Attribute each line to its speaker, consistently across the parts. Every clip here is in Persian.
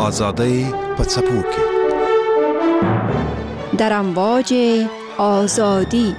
Speaker 1: آزادی پڅپوکي
Speaker 2: در امواج آزادی.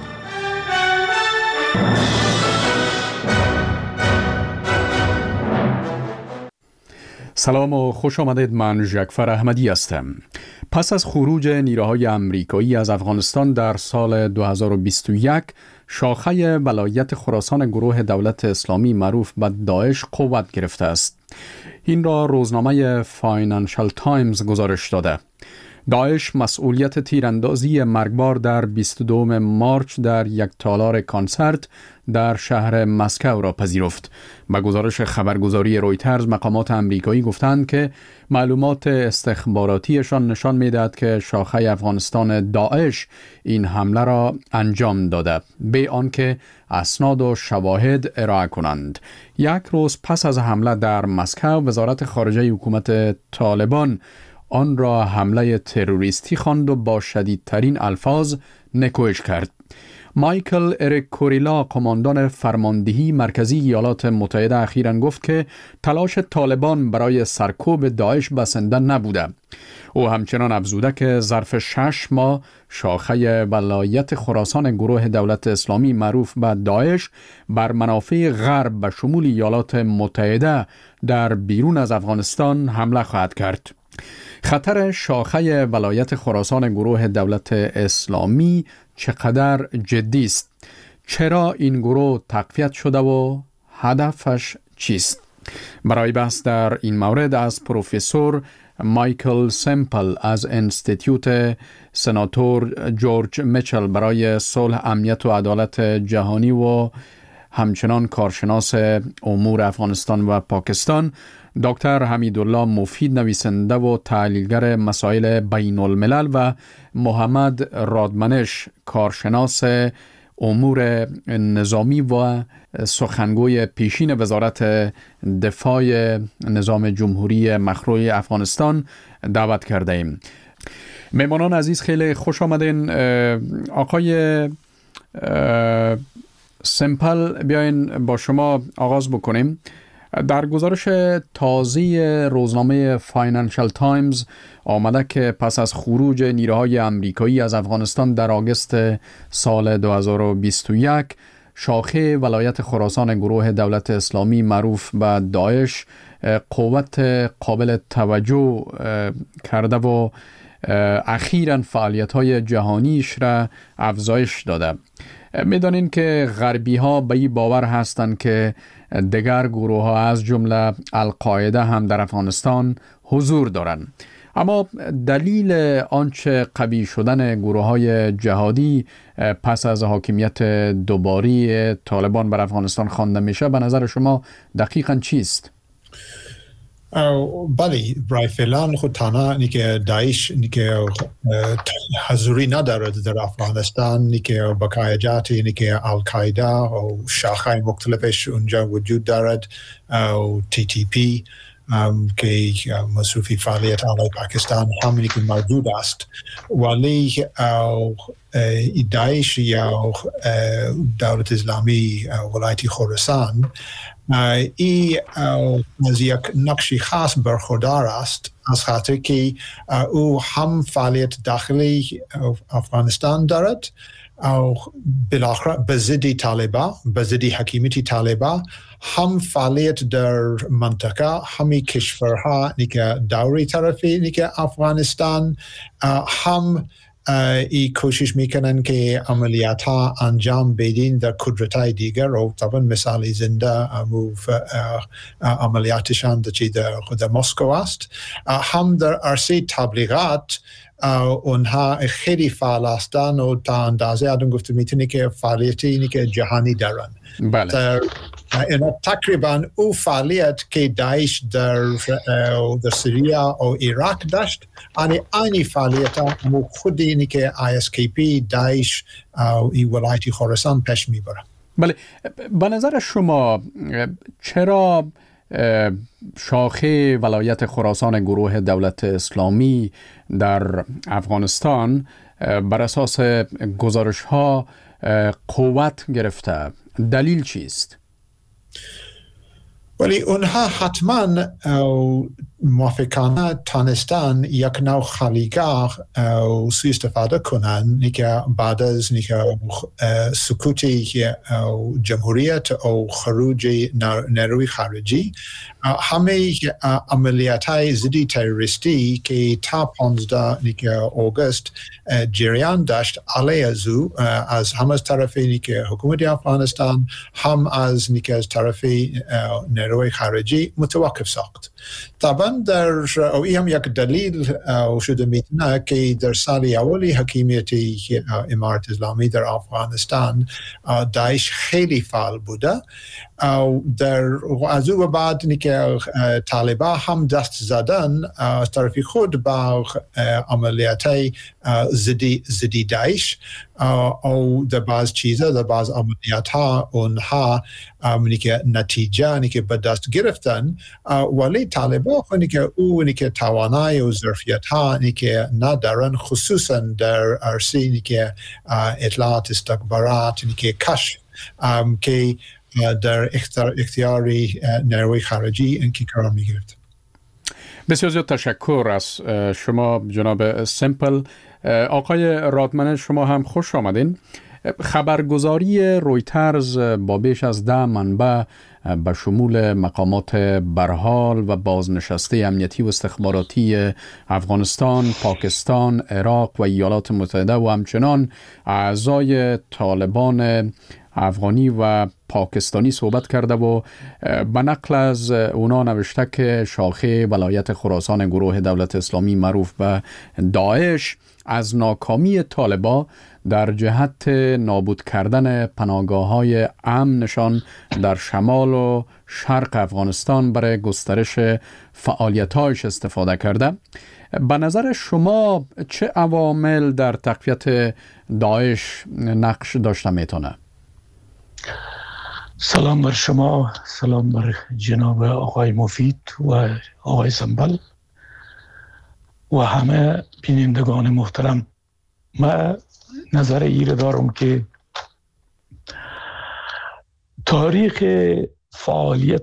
Speaker 3: سلام و خوش آمدید. من جعفر احمدی هستم. پس از خروج نیروهای آمریکایی از افغانستان در سال 2021 شاخه ولایت خراسان گروه دولت اسلامی معروف به داعش قوت گرفته است. این را روزنامه فاینانشال تایمز گزارش داده. داعش مسئولیت تیراندازی مرگبار در 22 مارچ در یک تالار کنسرت در شهر مسکو را پذیرفت. به گزارش خبرگزاری رویترز مقامات آمریکایی گفتند که معلومات استخباراتیشان نشان می‌دهد که شاخه افغانستان داعش این حمله را انجام داده به آنکه اسناد و شواهد ارائه کنند. یک روز پس از حمله در مسکو وزارت خارجه حکومت طالبان آن را حمله تروریستی خواند و با شدیدترین الفاظ نکوهش کرد. مایکل اریک کوریلا، قماندان فرماندهی مرکزی ایالات متحده، اخیراً گفت که تلاش طالبان برای سرکوب داعش بسنده نبوده. او همچنان افزوده که ظرف 6 ماه شاخه ولایت خراسان گروه دولت اسلامی معروف به داعش بر منافع غرب به شمول ایالات متحده در بیرون از افغانستان حمله خواهد کرد. خطر شاخه ولایت خراسان گروه دولت اسلامی چقدر جدی است؟ چرا این گروه تقویت شده و هدفش چیست؟ برای بحث در این مورد از پروفسور مایکل سمپل از انستیتیوت سناتور جورج میچل برای صلح، امنیت و عدالت جهانی و همچنان کارشناس امور افغانستان و پاکستان، دکتر حمیدالله مفید، نویسنده و تحلیلگر مسائل بین الملل، و محمد رادمنش، کارشناس امور نظامی و سخنگوی پیشین وزارت دفاع نظام جمهوری مخروع افغانستان دعوت کرده ایم. مهمانان عزیز خیلی خوش آمدین. آقای سمپل، بیاین با شما آغاز بکنیم. در گزارش تازه روزنامه فاینانشال تایمز آمده که پس از خروج نیروهای آمریکایی از افغانستان در آگوست سال 2021 شاخه ولایت خراسان گروه دولت اسلامی معروف به داعش قوت قابل توجه کرده و اخیراً فعالیت‌های جهانیش را افزایش داده. می‌دانین که غربی ها به این باور هستند که دیگر گروه ها از جمله القاعده هم در افغانستان حضور دارند. اما دلیل آنچه قوی شدن گروه های جهادی پس از حاکمیت دوباره طالبان بر افغانستان خوانده میشه به نظر شما دقیقاً چیست؟
Speaker 4: بله، برای فعلا خود تنها نیکه داعش نیکه حضوری ندارد در افغانستان، نیکه بقایجات نیکه القاعده و شاخه مختلفش اونجا وجود دارد، و TTP که مصروفی فعالیت علیه پاکستان همینی که موجود است. ولی داعش یا دولت اسلامی ولایت خراسان ای از یک نقشی خاص برخوردار است، از خاطر که او هم فعالیت داخلی افغانستان دارد او بالاخره به ضد طالبان، به ضد حکومت طالبان، هم فعالیت در منطقه، همی کشورها نیکه دوری طرفی نیکه افغانستان، هم ای کوشش میکنن که عملیات ها انجام بدین در قدرت های دیگر، و طبعا مثال زنده عملیاتشان در مسکو است. هم در عرصه تبلیغات اونها خیلی فعال هستند و تا اندازه آدم گفته میتونه که فعالیتی اینی که جهانی دارن.
Speaker 3: بله.
Speaker 4: تقریبا او فعالیت که داعش در سوریه و عراق داشت، آنی فعالیت ها خود اینی که ISKP داعش این ولایت خراسان پیش میبره.
Speaker 3: بله، به نظر شما چرا شاخه ولایت خراسان گروه دولت اسلامی در افغانستان بر اساس گزارش ها قوت گرفته؟ دلیل چیست؟
Speaker 4: ولی اونها حتما موافقانه تانستن یک نوع خالیگاه سوء استفاده کنن که بعد از سکوتی جمهوریت او خروج نیروی خارجی همه عملیات های ضد تروریستی که تا 15 آگوست جریان داشت علیه از هم از طرف حکومت افغانستان هم از طرف نیروی خارجی متوقف ساخت. طبعا این هم یک دلیل شده میتونه که در سال اولی حکومت امارت اسلامی در افغانستان داعش خیلی فعال بوده. از او بعد که طالبان هم دست زدن از طرف خود با عملیات ضد داعش او در بعض چیزا در بعض عملیات ها اونها که نتیجه که به دست گرفتن ولی طالبان که توانایی و ظرفیت ها که ندارن خصوصا در عرصه که اطلاعات استخبارات که کشف که در اختیار نیروی خارجی اینکه قرار میگیرد.
Speaker 3: بسیار زیاد تشکر از شما جناب سمپل. آقای رادمن شما هم خوش آمدین. خبرگزاری رویترز با بیش از 10 منبع به شمول مقامات برحال و بازنشسته امنیتی و استخباراتی افغانستان، پاکستان، عراق و ایالات متحده و همچنان اعضای طالبان افغانی و پاکستانی صحبت کرده و به نقل از اونا نوشته که شاخه ولایت خراسان گروه دولت اسلامی معروف به داعش از ناکامی طالبان در جهت نابود کردن پناهگاه‌های امنشان در شمال و شرق افغانستان برای گسترش فعالیت‌هایش استفاده کرده. به نظر شما چه عوامل در تقویت داعش نقش داشته میتونه؟
Speaker 5: سلام بر شما، سلام بر جناب آقای مفید و آقای سنبل و همه بینندگان محترم. من نظر ایره دارم که تاریخ فعالیت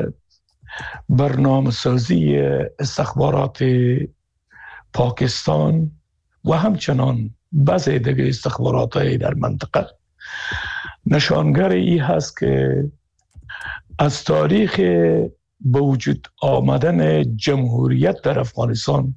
Speaker 5: برنامه‌سازی استخبارات پاکستان و همچنان بعضی دیگه استخبارات در منطقه نشانگر ای هست که از تاریخ به وجود آمدن جمهوریت در افغانستان،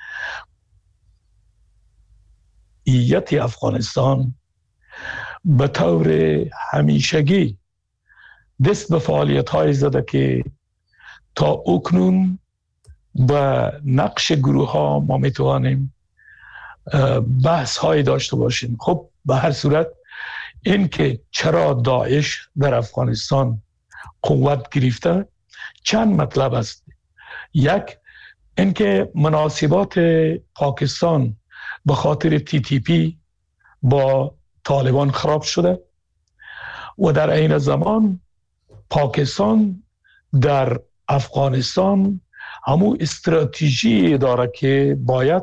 Speaker 5: ایت افغانستان به طور همیشگی دست به فعالیت های زده که تا اکنون به نقش گروه ها ما میتوانیم بحث های داشته باشیم. خب به هر صورت این که چرا داعش در افغانستان قوت گرفته چند مطلب است. یک، اینکه مناسبات پاکستان به خاطر TTP با طالبان خراب شده و در این زمان پاکستان در افغانستان همون استراتژی داره که باید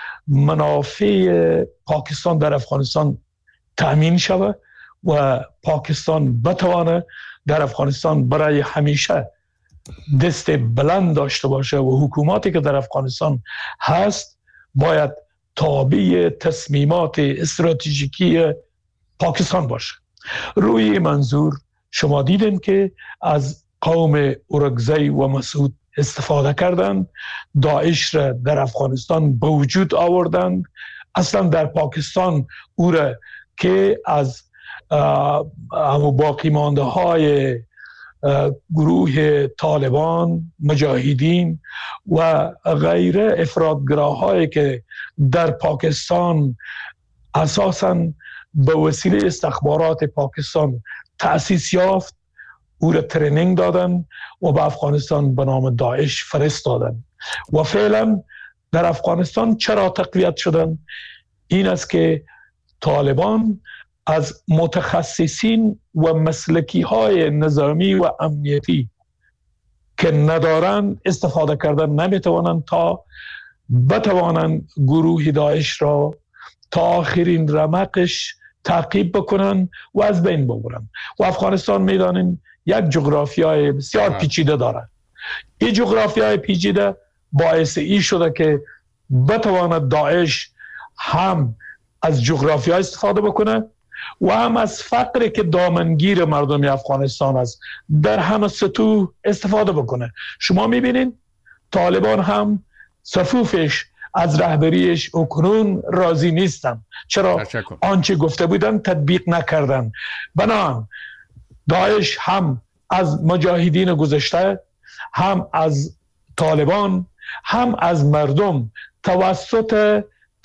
Speaker 5: منافع پاکستان در افغانستان تأمین شود و پاکستان بتوانه در افغانستان برای همیشه دست بلند داشته باشه و حکوماتی که در افغانستان هست باید تابع تصمیمات استراتژیکی پاکستان باشه. روی منظور شما دیدن که از قوم اورگزی و مسعود استفاده کردند، داعش را در افغانستان به وجود آوردند، اصلا در پاکستان او را که از باقی مانده های گروه طالبان، مجاهدین و غیره افراطگراهایی که در پاکستان اساساً به وسیله استخبارات پاکستان تأسیس یافت، او را ترینینگ دادن و به افغانستان به نام داعش فرستادن. و فعلا در افغانستان چرا تقویت شدن؟ این است که طالبان از متخصصین و مسلکی های نظامی و امنیتی که ندارن استفاده کردن نمیتوانند تا بتوانند گروه داعش را تا آخرین رمقش تعقیب بکنن و از بین ببرن. و افغانستان میدانیم یک جغرافیای بسیار پیچیده داره. این جغرافیای پیچیده باعث ای شده که بتواند داعش هم از جغرافیا استفاده بکنه و هم از فقری که دامنگیر مردم افغانستان است در همه سطوح استفاده بکنه. شما میبینین طالبان هم صفوفش از رهبریش اکنون راضی نیستن. چرا؟ آنچه گفته بودن تطبیق نکردن. بنابراین داعش هم از مجاهدین گذشته، هم از طالبان، هم از مردم توسط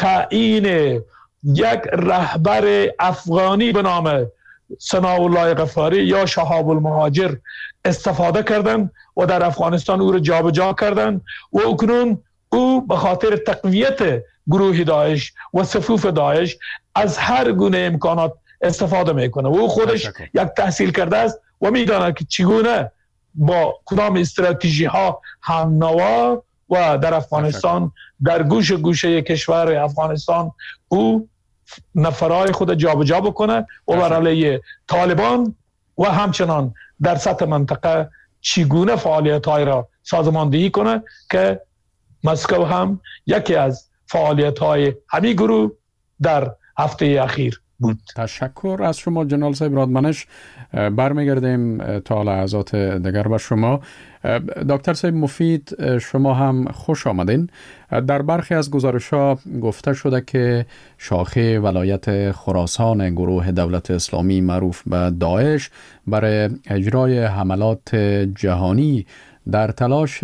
Speaker 5: تعیین یک رهبر افغانی به نام ثناءالله غفاری یا شهاب المهاجر استفاده کردن و در افغانستان او را جابجا کردن و اکنون او به خاطر تقویت گروه داعش و صفوف داعش از هر گونه امکانات استفاده میکنه و او خودش یک تحصیل کرده است و میداند که چگونه با کدام استراتژی ها هم نوا و در افغانستان در گوشه گوشه کشور افغانستان او نفرای خود جابجا بکنه و بر علیه طالبان و همچنان در سطح منطقه چگونه فعالیت‌های را سازماندهی کنه که مسکو هم یکی از فعالیت‌های همین گروه در هفته اخیر بود.
Speaker 3: تشکر از شما جنرال صاحب رادمنش. برمیگردیم تا لحظات دیگر به شما. دکتر صاحب مفید، شما هم خوش آمدین. در برخی از گزارش‌ها گفته شده که شاخه ولایت خراسان گروه دولت اسلامی معروف به داعش برای اجرای حملات جهانی در تلاش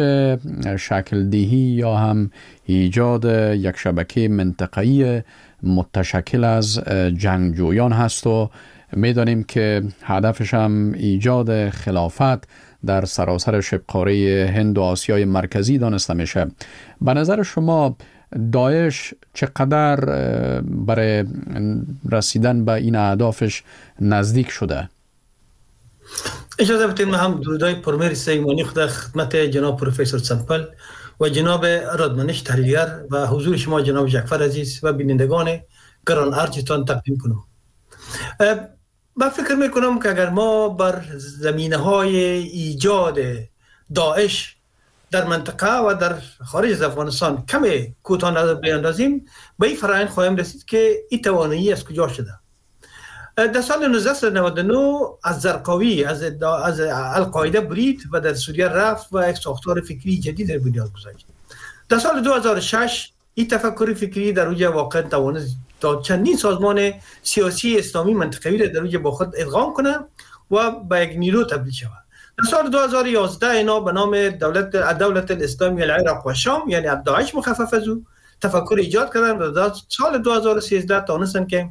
Speaker 3: شکل دهی یا هم ایجاد یک شبکه منطقه‌ای متشکل از جنگجویان هست و می‌دانیم که هدفش هم ایجاد خلافت در سراسر شبه‌قاره هند و آسیای مرکزی دانسته میشه. به نظر شما داعش چقدر برای رسیدن به این اهدافش نزدیک شده؟
Speaker 6: اجازه بدید من هم درودای پرمیر سیمانی خود خدمت جناب پروفسور سمپل و جناب رادمنش تحلیلگر و حضور شما جناب جعفر عزیز و بینندگان گران ارجتان تقدیم کنم. من فکر میکنم که اگر ما بر زمینه‌های ایجاد داعش در منطقه و در خارج از افغانستان کمی کوتاه نظر بیاندازیم به این فرآیند خواهیم رسید که این توانایی از کجا شده. در سال 1999 از زرقاوی از القاعده برید و در سوریه رفت و یک ساختار فکری جدید در بنیاد گذاشت. در سال 2006 این تفکر فکری در اوج واقع توانست تا چندین سازمان سیاسی اسلامی منطقوی را در اوج با خود ادغام کنه و به یک نیرو تبدیل شود. در سال 2011 اینا به نام دولت الاسلامی العراق و شام یعنی داعش مخفف از او تفکر ایجاد کردن و در سال 2013 تونستن که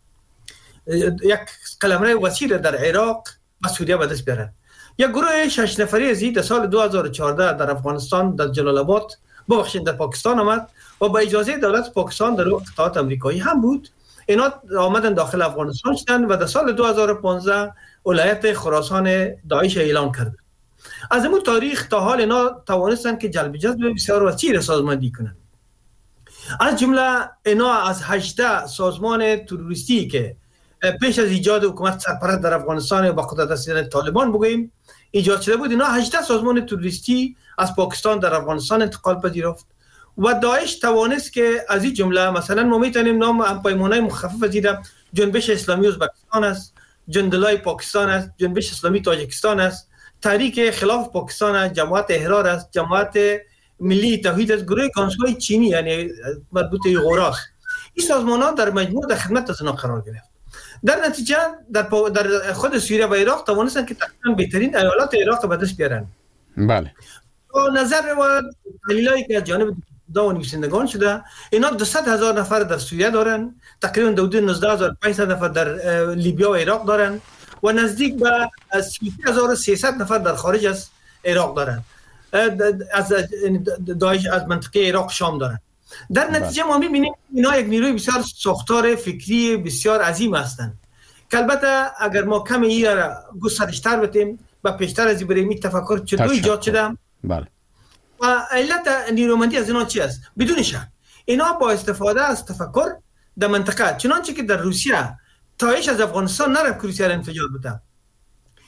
Speaker 6: یک قلمرو وسیع در عراق و سوریه به دست بیارن. یک گروه 6 نفری از در سال 2014 در افغانستان در جلال آباد در پاکستان آمد و با اجازه دولت پاکستان در اتحادیه آمریکایی هم بود. اینا آمدن داخل افغانستان شدن و در سال 2015 ولایت خراسان داعش اعلان کرد. از اون تاریخ تا حال اینا توانستن که جلب جذب بسیار وسیع سازماندهی کنند. از جمله اینا از 18 سازمان تروریستی که پیش از ایجاد حکومت سرپرست در افغانستان با قدرت رسیدن طالبان بگوییم ایجاد شده بود، اینا 18 سازمان تروریستی از پاکستان در افغانستان انتقال پذیرفت و داعش توانست که از این جمله مثلا ما میتونیم نام همپیمانای مخفف از جنبش اسلامی ازبکستان است، جندلای پاکستان است، جنبش اسلامی تاجیکستان است، تحریک خلاف پاکستان است، جماعت احرار است، جماعت ملی توحید است، گروه گانسوی چینی یعنی مربوط به غوراست. این سازمان‌ها در مجموع در خدمت از اینا قرار گرفت. در نتیجه در خود سوریه و عراق توانستن که تقریبا بهترین ایالات عراق به دست بیارن.
Speaker 3: بله.
Speaker 6: با نظر و دلایلی که از جانب دو نویسندگان شده، اینا 200,000 نفر در سوریه دارن، تقریبا حدود 19,500 نفر در لیبیا و عراق دارن و نزدیک به 33,300 نفر در خارج از عراق دارن. از داعش از منطقه عراق شام دارن. در نتیجه ما می‌بینیم اینا یک نیروی بسیار ساختار فکری بسیار عظیم هستند که البته اگر ما کمی این را گسترش‌تر بتیم و پیشتر از این بریم این تفکر چطور ایجاد شده.
Speaker 3: بله.
Speaker 6: و علت نیرومندی از اینا چی است؟ بدون شک اینا با استفاده از تفکر در منطقه، چنانچه که در روسیه داعش از افغانستان نرفت که روسیه را انفجار بده.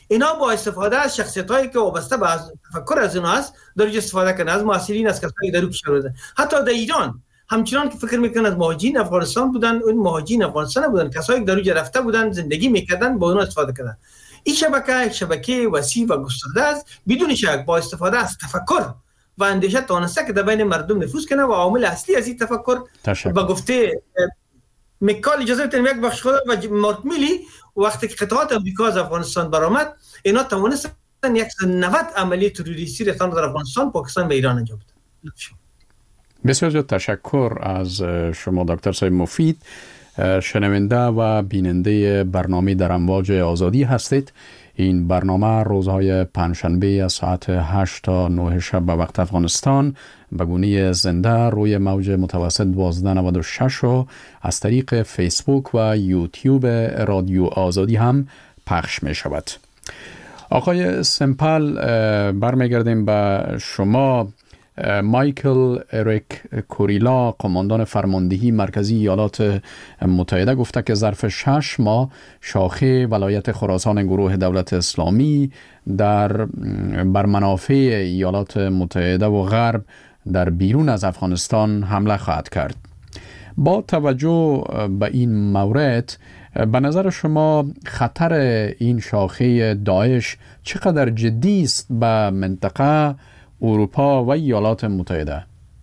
Speaker 6: اینا با استفاده از شخصیتایی که وابسته به تفکر از اینا است در استفاده کنه، از معاصرین، از کسایی در کشور بودن. حتی در ایران همچنان که فکر میکنن از مهاجرین افغانستان بودن، اون مهاجرین افغانستان بودن، کسایی که در اونجا رفته بودن زندگی میکردن، با اونها استفاده کردن. این شبکه وسیع و گسترده است، بدون شک با استفاده از تفکر و اندیشه تونسته که در بین مردم نفوذ کنه و عامل اصلی از این تفکر با گفته میکال اجازه بدید یک بخش خود و مارک میلی وقتی که قطعات امریکا از افغانستان برآمد، اینا توانستن 190 عملیات تروریستی رفتن در افغانستان، پاکستان و ایران انجام بدن.
Speaker 3: بسیار زیاد تشکر از شما دکتر صاحب مفید. شنونده و بیننده برنامه در امواج آزادی هستید. این برنامه روزهای پنجشنبه از ساعت 8 تا 9 شب به وقت افغانستان به گونه زنده روی موج متوسط 1296 و از طریق فیسبوک و یوتیوب رادیو آزادی هم پخش می شود. آقای سمپل، برمیگردیم به شما. مایکل اریک کوریلا، قماندان فرماندهی مرکزی ایالات متحده، گفته که ظرف 6 ماه شاخه ولایت خراسان گروه دولت اسلامی بر منافع ایالات متحده و غرب در بیرون از افغانستان حمله خواهد کرد. با توجه به این مورد، به نظر شما خطر این شاخه داعش چقدر جدی است به منطقه، اروپا و ایالات متحده؟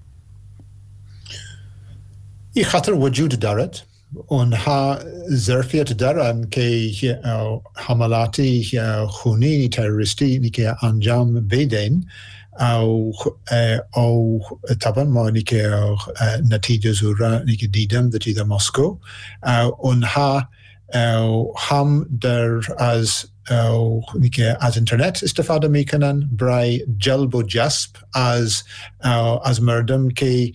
Speaker 4: این خطر وجود دارد. اونها ظرفیت دارند که حملاتی خونی تروریستی که انجام بدن او طبعا ما که نتیجه زوره که دیدم در مسکو، اونها هم از اینترنت استفاده میکنن برای جلب و جذب از مردم که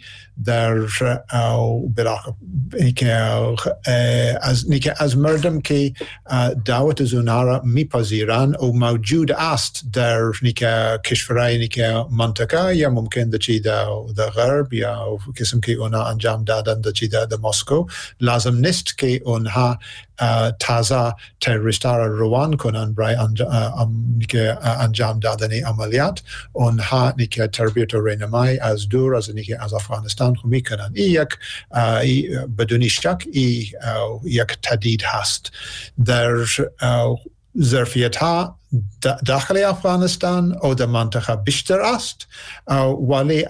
Speaker 4: از مردم که دعوت از اونها را میپذیرن و موجود است در کشورهای منطقه یا ممکن در غرب یا کسیم که اونها انجام دادن در مسکو. لازم نیست که اونها تازه تروریست را روان کنن برای انجام دادن عملیات. اونها تربیت و رهنمایی از دور از افغانستان میکنن. این بدون شک یک تهدید هست. در ظرفیت ها داخل افغانستان و در منطقه بیشتر است، ولی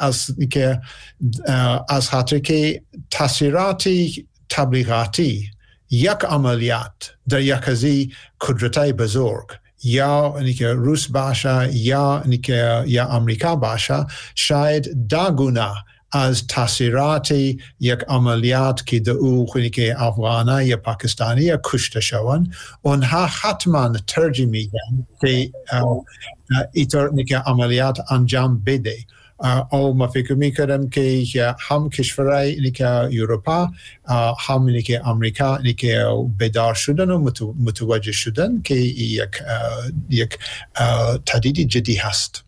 Speaker 4: از خاطر که تاثیراتی تبلیغاتی یک عملیات در یک از قدرت‌های بزرگ یا روس باشه یا امریکا باشه، شاید داگونه از تاثیرات یک عملیات که در او که افغانه یا پاکستانی یا کشته شوند، اونها حتما ترجیح میدن که اینطور عملیات انجام بده. او ما فکر میکردم که هم کشورهای اروپا هم امریکا بیدار شدن و متوجه شدن که یک تهدید جدی هست.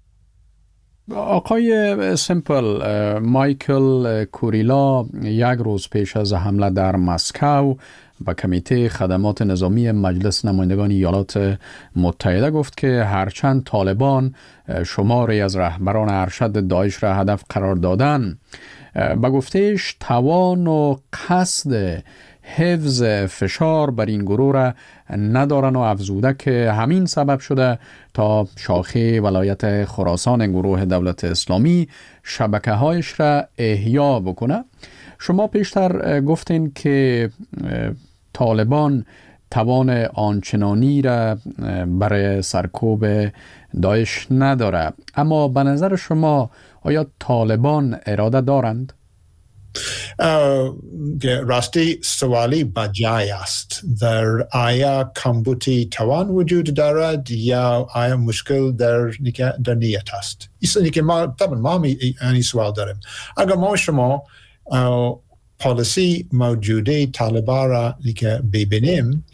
Speaker 3: آقای سمپل، مایکل کوریلا یک روز پیش از حمله در مسکو به کمیته خدمات نظامی مجلس نمایندگان ایالات متحده گفت که هرچند طالبان شماری از رهبران ارشد داعش را هدف قرار دادن، به گفتهش توان و قصد حفظ فشار بر این گروه را ندارن و افزوده که همین سبب شده تا شاخه ولایت خراسان گروه دولت اسلامی شبکه هایش را احیا بکنه. شما پیشتر گفتین که طالبان توان آنچنانی را برای سرکوب داعش نداره، اما به نظر شما آیا طالبان اراده دارند؟
Speaker 4: راستی سوالی بجای است. در آیا کمبودی توان وجود دارد یا آیا مشکل در نیت است؟ این که ما این سوال داریم. اگر ما شما پالیسی موجوده طالبان را ببینیم،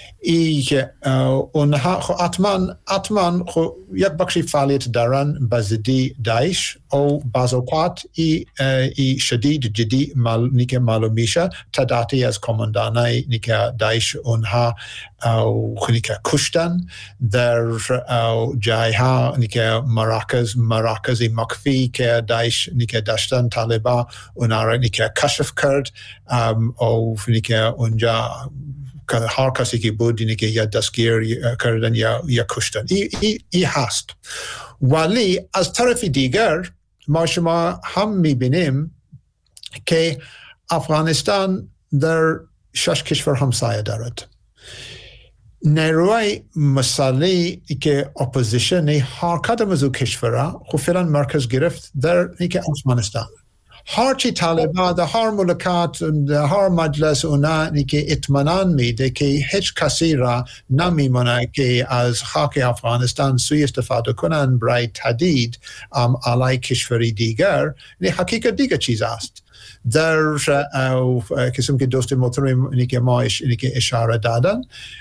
Speaker 4: اونها حتما یک بخشی فعالیت دارن به ضد داعش و بعض اوقات شدید جدی معلوم میشه تعدادی از کماندانای داعش اونها خیلی که کشتن در جایها که مراکز مخفی که داعش که داشتن طالبان اونا را که کشف کرد و که اونجا هر کسی که بود که یا دستگیر کردن یا کشتن. ای هست. ولی از طرف دیگر ما شما هم میبینیم که افغانستان در 6 کشور همسایه دارد. نیروی مسلحی که اپوزیشن هر کدام از او کشورها خب فعلا مرکز گرفت در افغانستان. هرچی طالبان در هر ملکات در هر مجلس اونا که اطمینان میده که هیچ کسی را نمیمونه که از خاک افغانستان سوء استفاده کنن برای تهدید علیه کشوری دیگر، حقیقت دیگر چیز است. در قسم که دوست محترم که ما اشاره دادن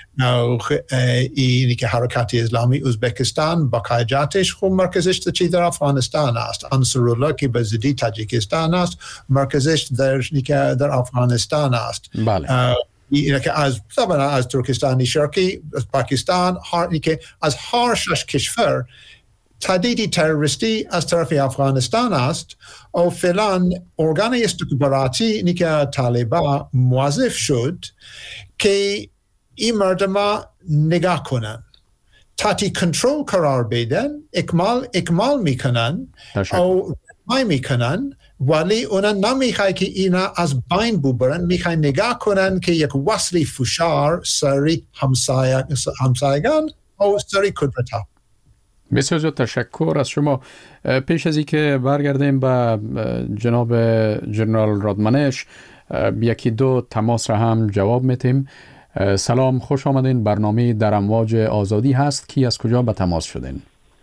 Speaker 4: اینی که حرکت اسلامی ازبکستان باقاعدتش خوب مرکزش در افغانستان است. انصرالله که به ضد تاجیکستان است مرکزش در افغانستان است.
Speaker 3: بله.
Speaker 4: که از ترکستان شرقی، از پاکستان، از هر 6 کشور تهدید تروریستی از طرف افغانستان است و فعلا ارگان استخباراتی که طالبان موظف شد که این مردم نگاه کنن، تحت کنترل قرار بدن، اکمال میکنن او رای میکنن، ولی اونا نمیخوای که اینا از بین ببرن، میخوای نگاه کنن که یک وصل فشار سری همسایگان و سری قدرت ها.
Speaker 3: بسیار زیاد تشکر از شما. پیش از اینکه برگردیم به جناب جنرال رادمنش، یکی دو تماس را هم جواب میتیم. سلام، خوش آمدین. برنامه در امواج آزادی هست. کی از کجا به تماس شدین؟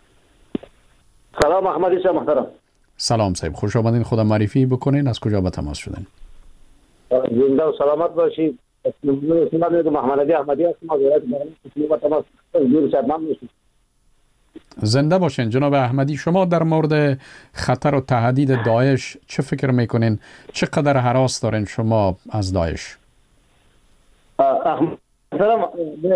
Speaker 7: سلام، احمدی صاحب محترم.
Speaker 3: سلام صاحب، خوش آمدین. خودم معرفی بکنین، از کجا به تماس شدین؟
Speaker 7: زنده و سلامت باشید. اسم محمدی احمدی هستم از ولایت بغلان. تماس
Speaker 3: زنده باشین جناب احمدی. شما در مورد خطر و تهدید داعش چه فکر میکنین؟ چقدر هراس دارین شما از داعش؟
Speaker 7: سلام،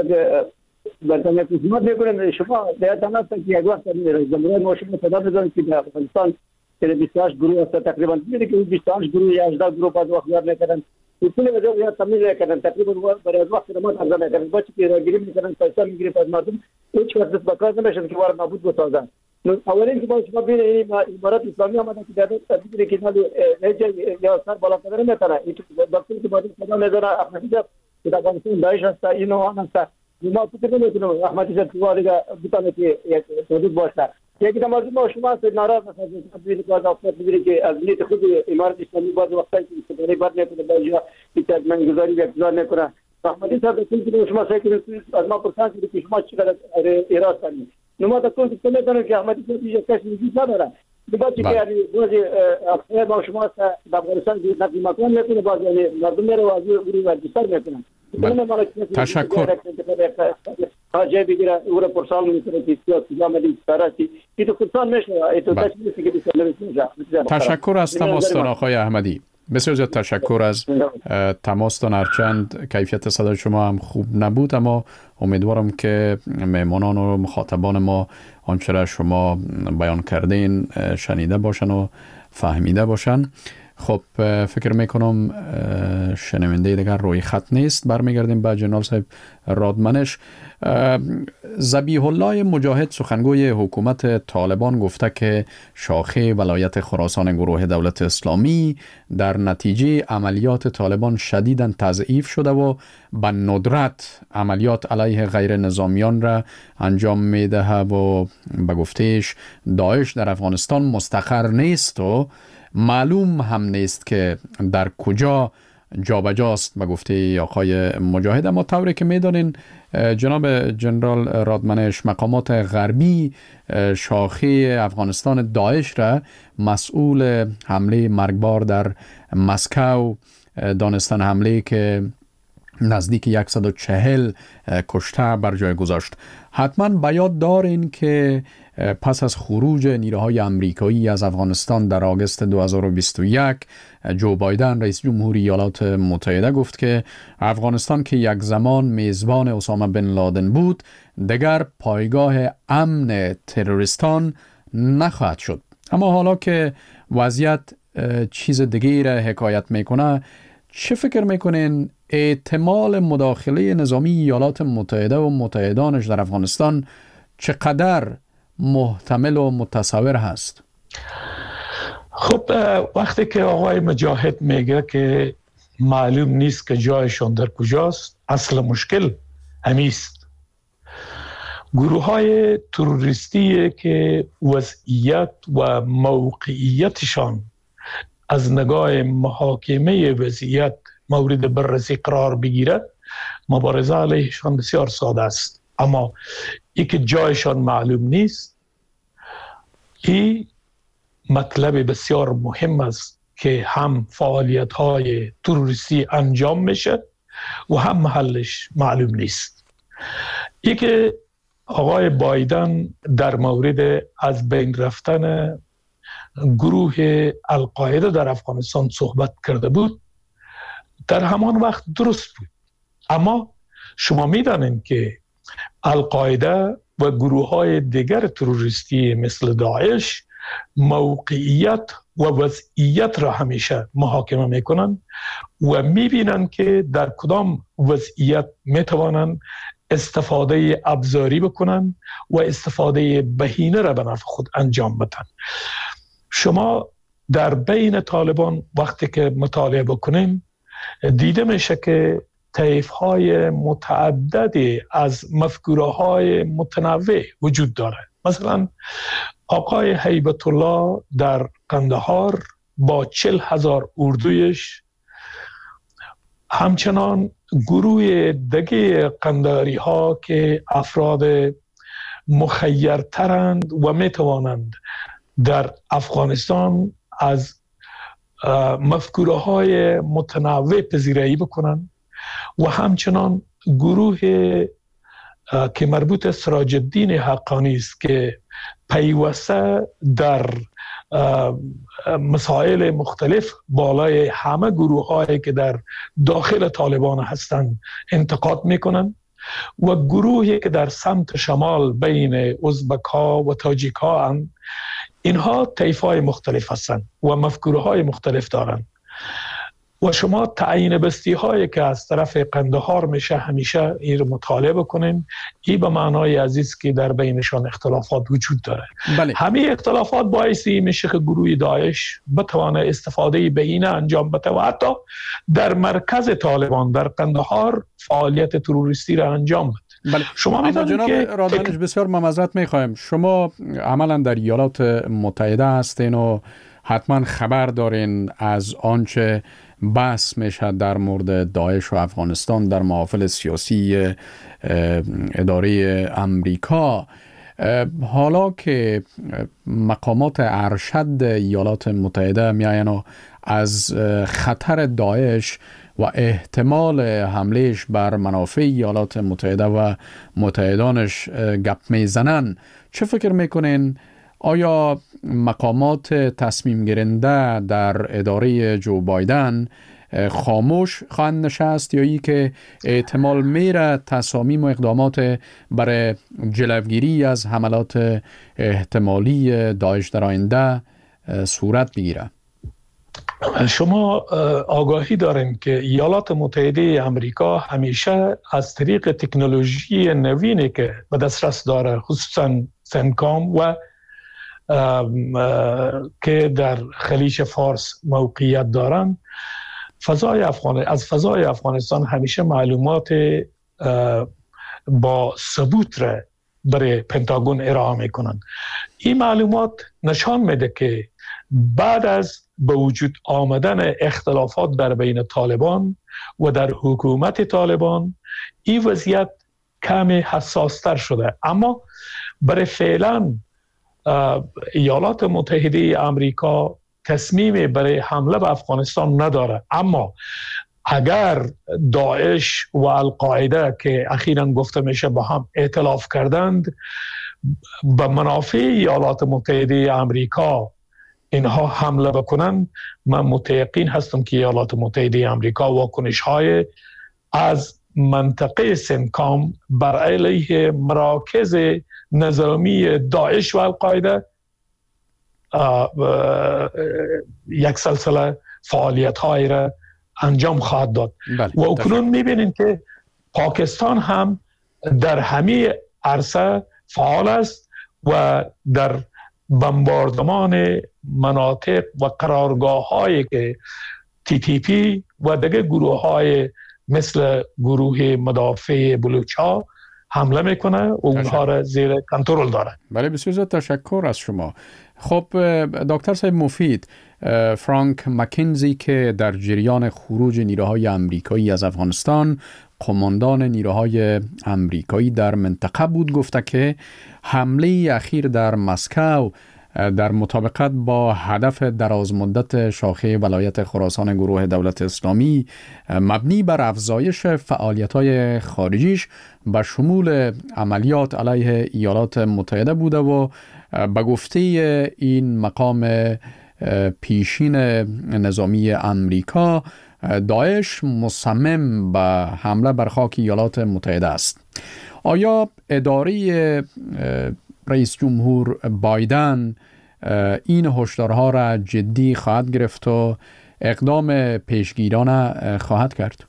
Speaker 7: برتن خدمت میکنم. شما دیدن است که یک وقت زمینه ما شما صدا می‌زنید که در افغانستان که 28 گروه است تقریبا، میگه که 28 گروه یا 18 گروه بعد وقت یاد نکردن، اصول وجه یا تمیز نکردن، تقریبا برای از وقت ما ترجمه نکردن، بچه که راگیری میکنن، پیسه میگیره از مردم، هیچ وقت بکار نمیشن که وارد نابود بسازن. اولین که شما ببینید امارات اسلامی آمده که در تدبیر که یا سر بالا کردن نمیتونه، این دکتر که باید صدا میزنه احمدی صاحب که در افغانستان داعش هست، اینو آن هست. ما فکر نمی‌کنیم احمدی صاحب که وارد بتونه که یک حدود باشه. یکی در مورد ما شما ناراض هستید که بعض افراد می‌گویند که از نیت خود امارات اسلامی بعض وقتا که برای بعد نمی‌کنه، بعضی که من گزاری اقتضا نکنه. احمدی صاحب که شما فکر کنید از ما پرسان که شما چقدر ایراد کنید. ما تا کنید که نمی‌دونم که احمدی صاحب یک کسی وجود نداره. بعضی که یعنی بعضی افراد ما شما در افغانستان که نقل مکان می‌کنه، بعضی یعنی مردم میره و از اون ورزشکار می‌کنن.
Speaker 3: تشکر.
Speaker 7: حاجی بگیره او را پرسان میکنه که سیاسی ملی سراسی که تو خودسان میشه ایتو تشمیسی که بسیار.
Speaker 3: تشکر از تماستان آقای احمدی. بسیار زیاد تشکر از تماستان. هرچند کیفیت صدای شما هم خوب نبود، اما امیدوارم که مهمانان و مخاطبان ما آنچه را شما بیان کردین شنیده باشن و فهمیده باشن. خب فکر میکنم شنونده دیگر روی خط نیست. برمیگردیم به جناب صاحب رادمنش. ذبیح الله مجاهد سخنگوی حکومت طالبان گفته که شاخه ولایت خراسان گروه دولت اسلامی در نتیجه عملیات طالبان شدیداً تضعیف شده و به ندرت عملیات علیه غیر نظامیان را انجام میده و به گفتهش داعش در افغانستان مستقر نیست و معلوم هم نیست که در کجا جابجاست به گفته آقای مجاهد. اما طوری که میدانین جناب جنرال رادمنش، مقامات غربی شاخه افغانستان داعش را مسئول حمله مرگبار در مسکو دانستن، حمله که نزدیک 140 کشته بر جای گذاشت. حتما به یاد دارین که پس از خروج نیروهای آمریکایی از افغانستان در آگوست 2021 جو بایدن رئیس جمهوری ایالات متحده گفت که افغانستان که یک زمان میزبان اسامه بن لادن بود دیگر پایگاه امن تروریستان نخواهد شد. اما حالا که وضعیت چیز دیگری را حکایت میکنه، چه فکر میکنین احتمال مداخله نظامی ایالات متحده و متحدانش در افغانستان چقدر محتمل و متصور هست؟
Speaker 5: خب وقتی که آقای مجاهد میگه که معلوم نیست که جایشان در کجاست، اصل مشکل همیست. گروه های تروریستی که وضعیت و موقعیتشان از نگاه محاکمه وضعیت مورد بررسی قرار بگیره، مبارزه علیهشان بسیار ساده است. اما ای که جایشان معلوم نیست، این مطلب بسیار مهم است که هم فعالیت های تروریستی انجام میشه و هم محلش معلوم نیست. ای که آقای بایدن در مورد از بین رفتن گروه القاعده در افغانستان صحبت کرده بود، در همان وقت درست بود. اما شما میدانید که القاعده و گروه های دیگر تروریستی مثل داعش موقعیت و وضعیت را همیشه محاکمه میکنند و میبینند که در کدام وضعیت میتوانند استفاده ابزاری بکنند و استفاده بهینه را به نفع خود انجام بدن. شما در بین طالبان وقتی که مطالعه بکنین دیده میشه که طیف‌های متعددی از مفکوره‌های متنوع وجود داره. مثلا آقای هیبت الله در قندهار با 40,000 اردویش، همچنان گروه دیگه قنداری ها که افراد مخیرترند و میتوانند در افغانستان از مفکوره های متنوع پذیرایی بکنند و همچنان گروه که مربوط سراج الدین حقانی است که پیوسته در مسائل مختلف بالای همه گروه هایی که در داخل طالبان هستند انتقاد میکنند و گروهی که در سمت شمال بین ازبک ها و تاجیک ها هستند. اینها طیف‌های مختلف هستند و مفکوره های مختلف دارند و شما تعیین بستی هایی که از طرف قندهار میشه همیشه این رو مطالعه بکنین. این به معنای عزیز که در بینشان اختلافات وجود داره.
Speaker 3: بله.
Speaker 5: همین اختلافات باعثی میشه که گروه داعش بتوانه استفاده بهینه انجام بده و حتی در مرکز طالبان در قندهار فعالیت تروریستی را انجام بده.
Speaker 3: بله.
Speaker 5: شما
Speaker 3: اما جناب
Speaker 5: که
Speaker 3: رادانش بسیار معذرت میخوایم، شما عملا در ایالات متحده هستین و حتما خبر دارین از آنچه بحث میشه در مورد داعش و افغانستان در محافل سیاسی اداره امریکا. حالا که مقامات ارشد ایالات متحده میاین و از خطر داعش و احتمال حملهش بر منافع ایالات متحده و متحدانش گپ میزنن، چه فکر میکنین؟ آیا مقامات تصمیم گیرنده در اداره جو بایدن خاموش خواهند نشست یا ای که احتمال میره تصامیم و اقدامات برای جلوگیری از حملات احتمالی داعش در آینده صورت بگیره؟
Speaker 5: شما آگاهی دارین که ایالات متحده آمریکا همیشه از طریق تکنولوژی نوینی که به دسترس داره، خصوصا سنکام و که در خلیج فارس موقعیت دارن، از فضای افغانستان همیشه معلومات با ثبوت را برای پنتاگون ارائه میکنن. این معلومات نشان میده که بعد از به وجود آمدن اختلافات در بین طالبان و در حکومت طالبان این وضعیت کمی حساستر شده، اما برای فعلا ایالات متحده آمریکا تصمیم برای حمله به افغانستان نداره. اما اگر داعش و القاعده که اخیراً گفته میشه با هم ائتلاف کردند به منافع ایالات متحده آمریکا اینها حمله بکنن، من متیقن هستم که ایالات متحده آمریکا واکنش های از منطقه سنکام بر علیه مراکز نظامی داعش و القاعده یک سلسله فعالیت های را انجام خواهد داد. و اکنون میبینیم که پاکستان هم در همه عرصه فعال است و در بمباردمان مناطق و قرارگاه هایی که TTP و دیگر گروه های مثل گروه مدافع بلوچ ها حمله میکنه و اونها را زیر کنترل داره.
Speaker 3: بله، بسیار زیاد تشکر از شما. خب دکتر صاحب مفید، فرانک مکنزی که در جریان خروج نیروهای آمریکایی از افغانستان قماندان نیروهای آمریکایی در منطقه بود، گفته که حمله اخیر در مسکو در مطابقت با هدف درازمدت شاخه ولایت خراسان گروه دولت اسلامی مبنی بر افزایش فعالیت‌های خارجیش به شمول عملیات علیه ایالات متحده بوده و به گفته این مقام پیشین نظامی آمریکا داعش مصمم به حمله بر خاک ایالات متحده است. آیا اداره رئیس جمهور بایدن این هشدارها را جدی خواهد گرفت و اقدام پیشگیرانه خواهد کرد؟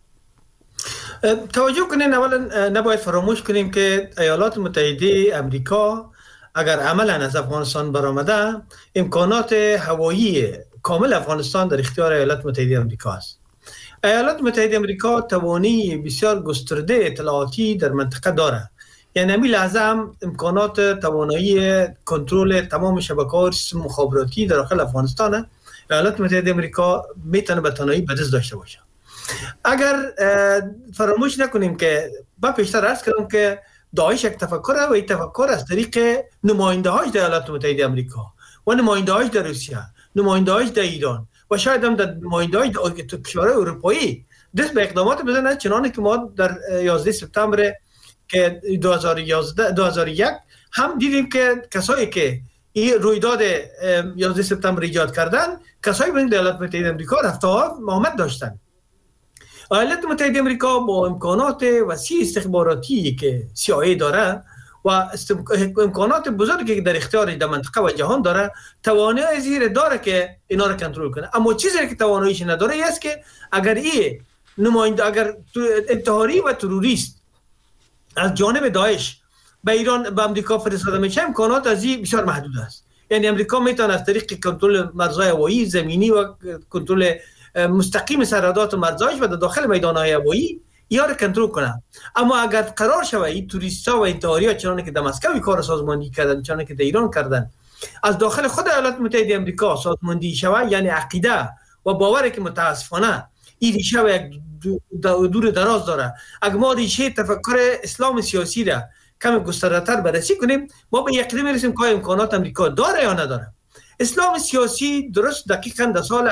Speaker 6: توجه کنین، اولا نباید فراموش کنیم که ایالات متحده آمریکا اگر عملا از افغانستان برآمده، امکانات هوایی کامل افغانستان در اختیار ایالات متحده آمریکا است. ایالات متحده آمریکا توانی بسیار گسترده اطلاعاتی در منطقه داره، یعنی همین لحظه هم امکانات توانایی کنترل تمام شبکه‌های سیستم مخابراتی در داخل افغانستان ایالات متحده آمریکا میتونه به تنهایی به دست داشته باشه. اگر فراموش نکنیم که با پیشتر عرض کردم که داعش یک تفکر و این تفکر از طریق نماینده هاش در ایالات متحده آمریکا و نماینده هاش در روسیه، نماینده هاش در ایران و شاید هم در نماینده هاش در کشورهای اروپایی دست به اقدامات بزنه، چنانه که ما در 11 سپتامبر که 2001 هم دیدیم که کسایی که این رویداد 11 سپتامبر ایجاد کردن کسایی بودن در ایالات متحده آمریکا رفتار محمد داشتن. ایالات متحده آمریکا با امکانات وسیع استخباراتی که CIA داره و امکانات بزرگی که در اختیار در منطقه و جهان داره، توانایی زیر داره که اینا رو کنترل کنه. اما چیزی که تواناییش نداره است که اگر این نماینده، اگر انتحاری و تروریست از جانب داعش به ایران به امریکا فرستاده میشه، امکانات از این بسیار محدود است. یعنی امریکا میتونه از طریق کنترل مرزهای هوایی، زمینی و کنترل مستقیم سرحدات و مرزهایش و در داخل میدانهای هوایی یا را کنترل کنه. اما اگر قرار شود این توریستا و انتحاری‌ها چنانه که در مسکو کار سازماندهی کردن، چنانه که در ایران کردن، از داخل خود ایالات متحده آمریکا سازماندهی شود، یعنی عقیده و باوری که متاسفانه این ریشه و یک دور دراز داره. اگر ما ریشه تفکر اسلام سیاسی را کم گسترده‌تر بررسی کنیم، ما به یقین میرسیم که امکانات امریکا داره یا نداره. اسلام سیاسی درست دقیقاً در سال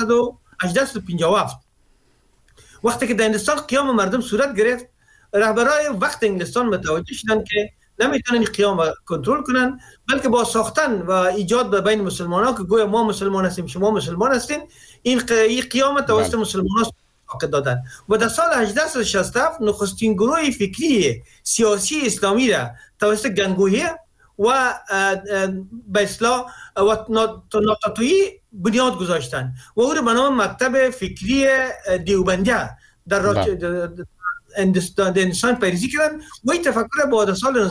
Speaker 6: 1857 وقتی که در هندوستان قیام مردم صورت گرفت، رهبرای وقت انگلستان متوجه شدن که نمیتونن این قیام کنترل کنن، بلکه با ساختن و ایجاد بین مسلمانان که گویا ما مسلمان هستیم شما مسلمان هستین، این قیام توسط مسلمانان ساخت دادن. و در سال 1867 نخستین گروه فکری سیاسی اسلامی را توسط گنگوهی و به اصطلاح و ناتاتویی بنیاد گذاشتن و او را به نام مکتب فکری دیوبندیه در هندوستان پیروی کردن. و این تفکر بعد از سال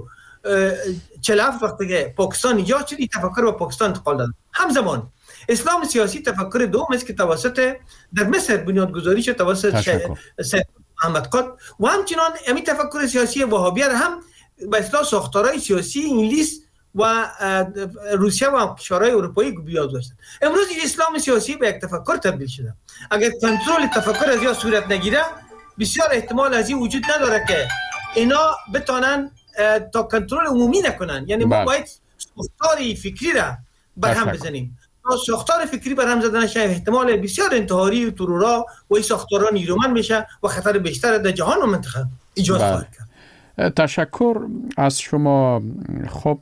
Speaker 6: 1947 وقتی که پاکستان ایجاد شد، این تفکر به پاکستان انتقال داد. همزمان اسلام سیاسی تفکر دوم است که توسط در مصر بنیاد گذاری شد توسط سید محمد قطب و همچنان همین تفکر سیاسی وهابیه هم به اصطلاح ساختارهای سیاسی انگلیس و روسیه و کشورهای اروپایی بیاد داشتن. امروز اسلام سیاسی به یک تفکر تبدیل شده. اگر کنترل تفکر از یا صورت نگیره، بسیار احتمال از این وجود نداره که اینا بتونن تا کنترل عمومی نکنن. یعنی ما باید ساختار فکری را برهم بزنیم. تا ساختار فکری برهم زدن نشه، احتمال بسیار انتحاری و ترورا و این ساختارها نیرومند میشه و خطر بیشتر در جهان و منطقه ایجاد خواهد کرد.
Speaker 3: تشکر از شما. خب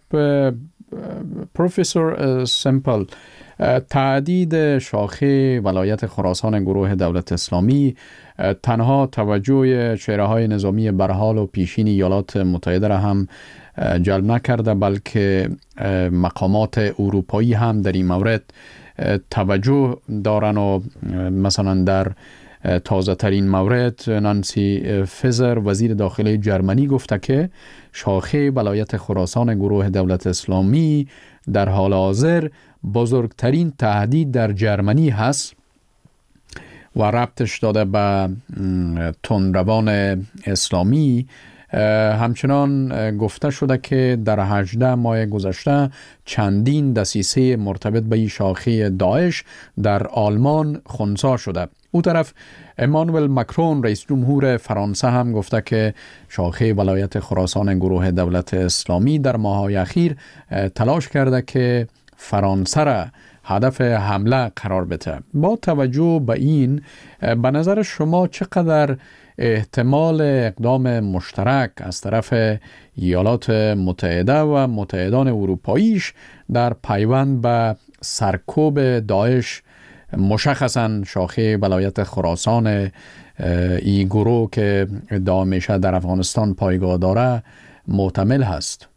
Speaker 3: پروفسور سمپل، تعدید شاخه ولایت خراسان گروه دولت اسلامی تنها توجه چهره‌های نظامی برحال و پیشین ایالات متحده را هم جلب نکرده، بلکه مقامات اروپایی هم در این مورد توجه دارن و مثلا در تازه ترین مورد نانسی فزر وزیر داخلی جرمنی گفته که شاخه ولایت خراسان گروه دولت اسلامی در حال حاضر بزرگترین تهدید در جرمنی هست و ربطش داده به تندروان اسلامی. همچنان گفته شده که در 18 ماه گذشته چندین دسیسه مرتبط به این شاخه داعش در آلمان خنثی شده. او طرف امانوئل مکرون رئیس جمهور فرانسه هم گفته که شاخه ولایت خراسان گروه دولت اسلامی در ماه‌های اخیر تلاش کرده که فرانسه را هدف حمله قرار بده. با توجه به این، به نظر شما چقدر احتمال اقدام مشترک از طرف ایالات متحده و متحدان اروپاییش در پیوند به سرکوب داعش، مشخصاً شاخه ولایت خراسان ای گروه که ادعا میشه در افغانستان پایگاه داره محتمل هست؟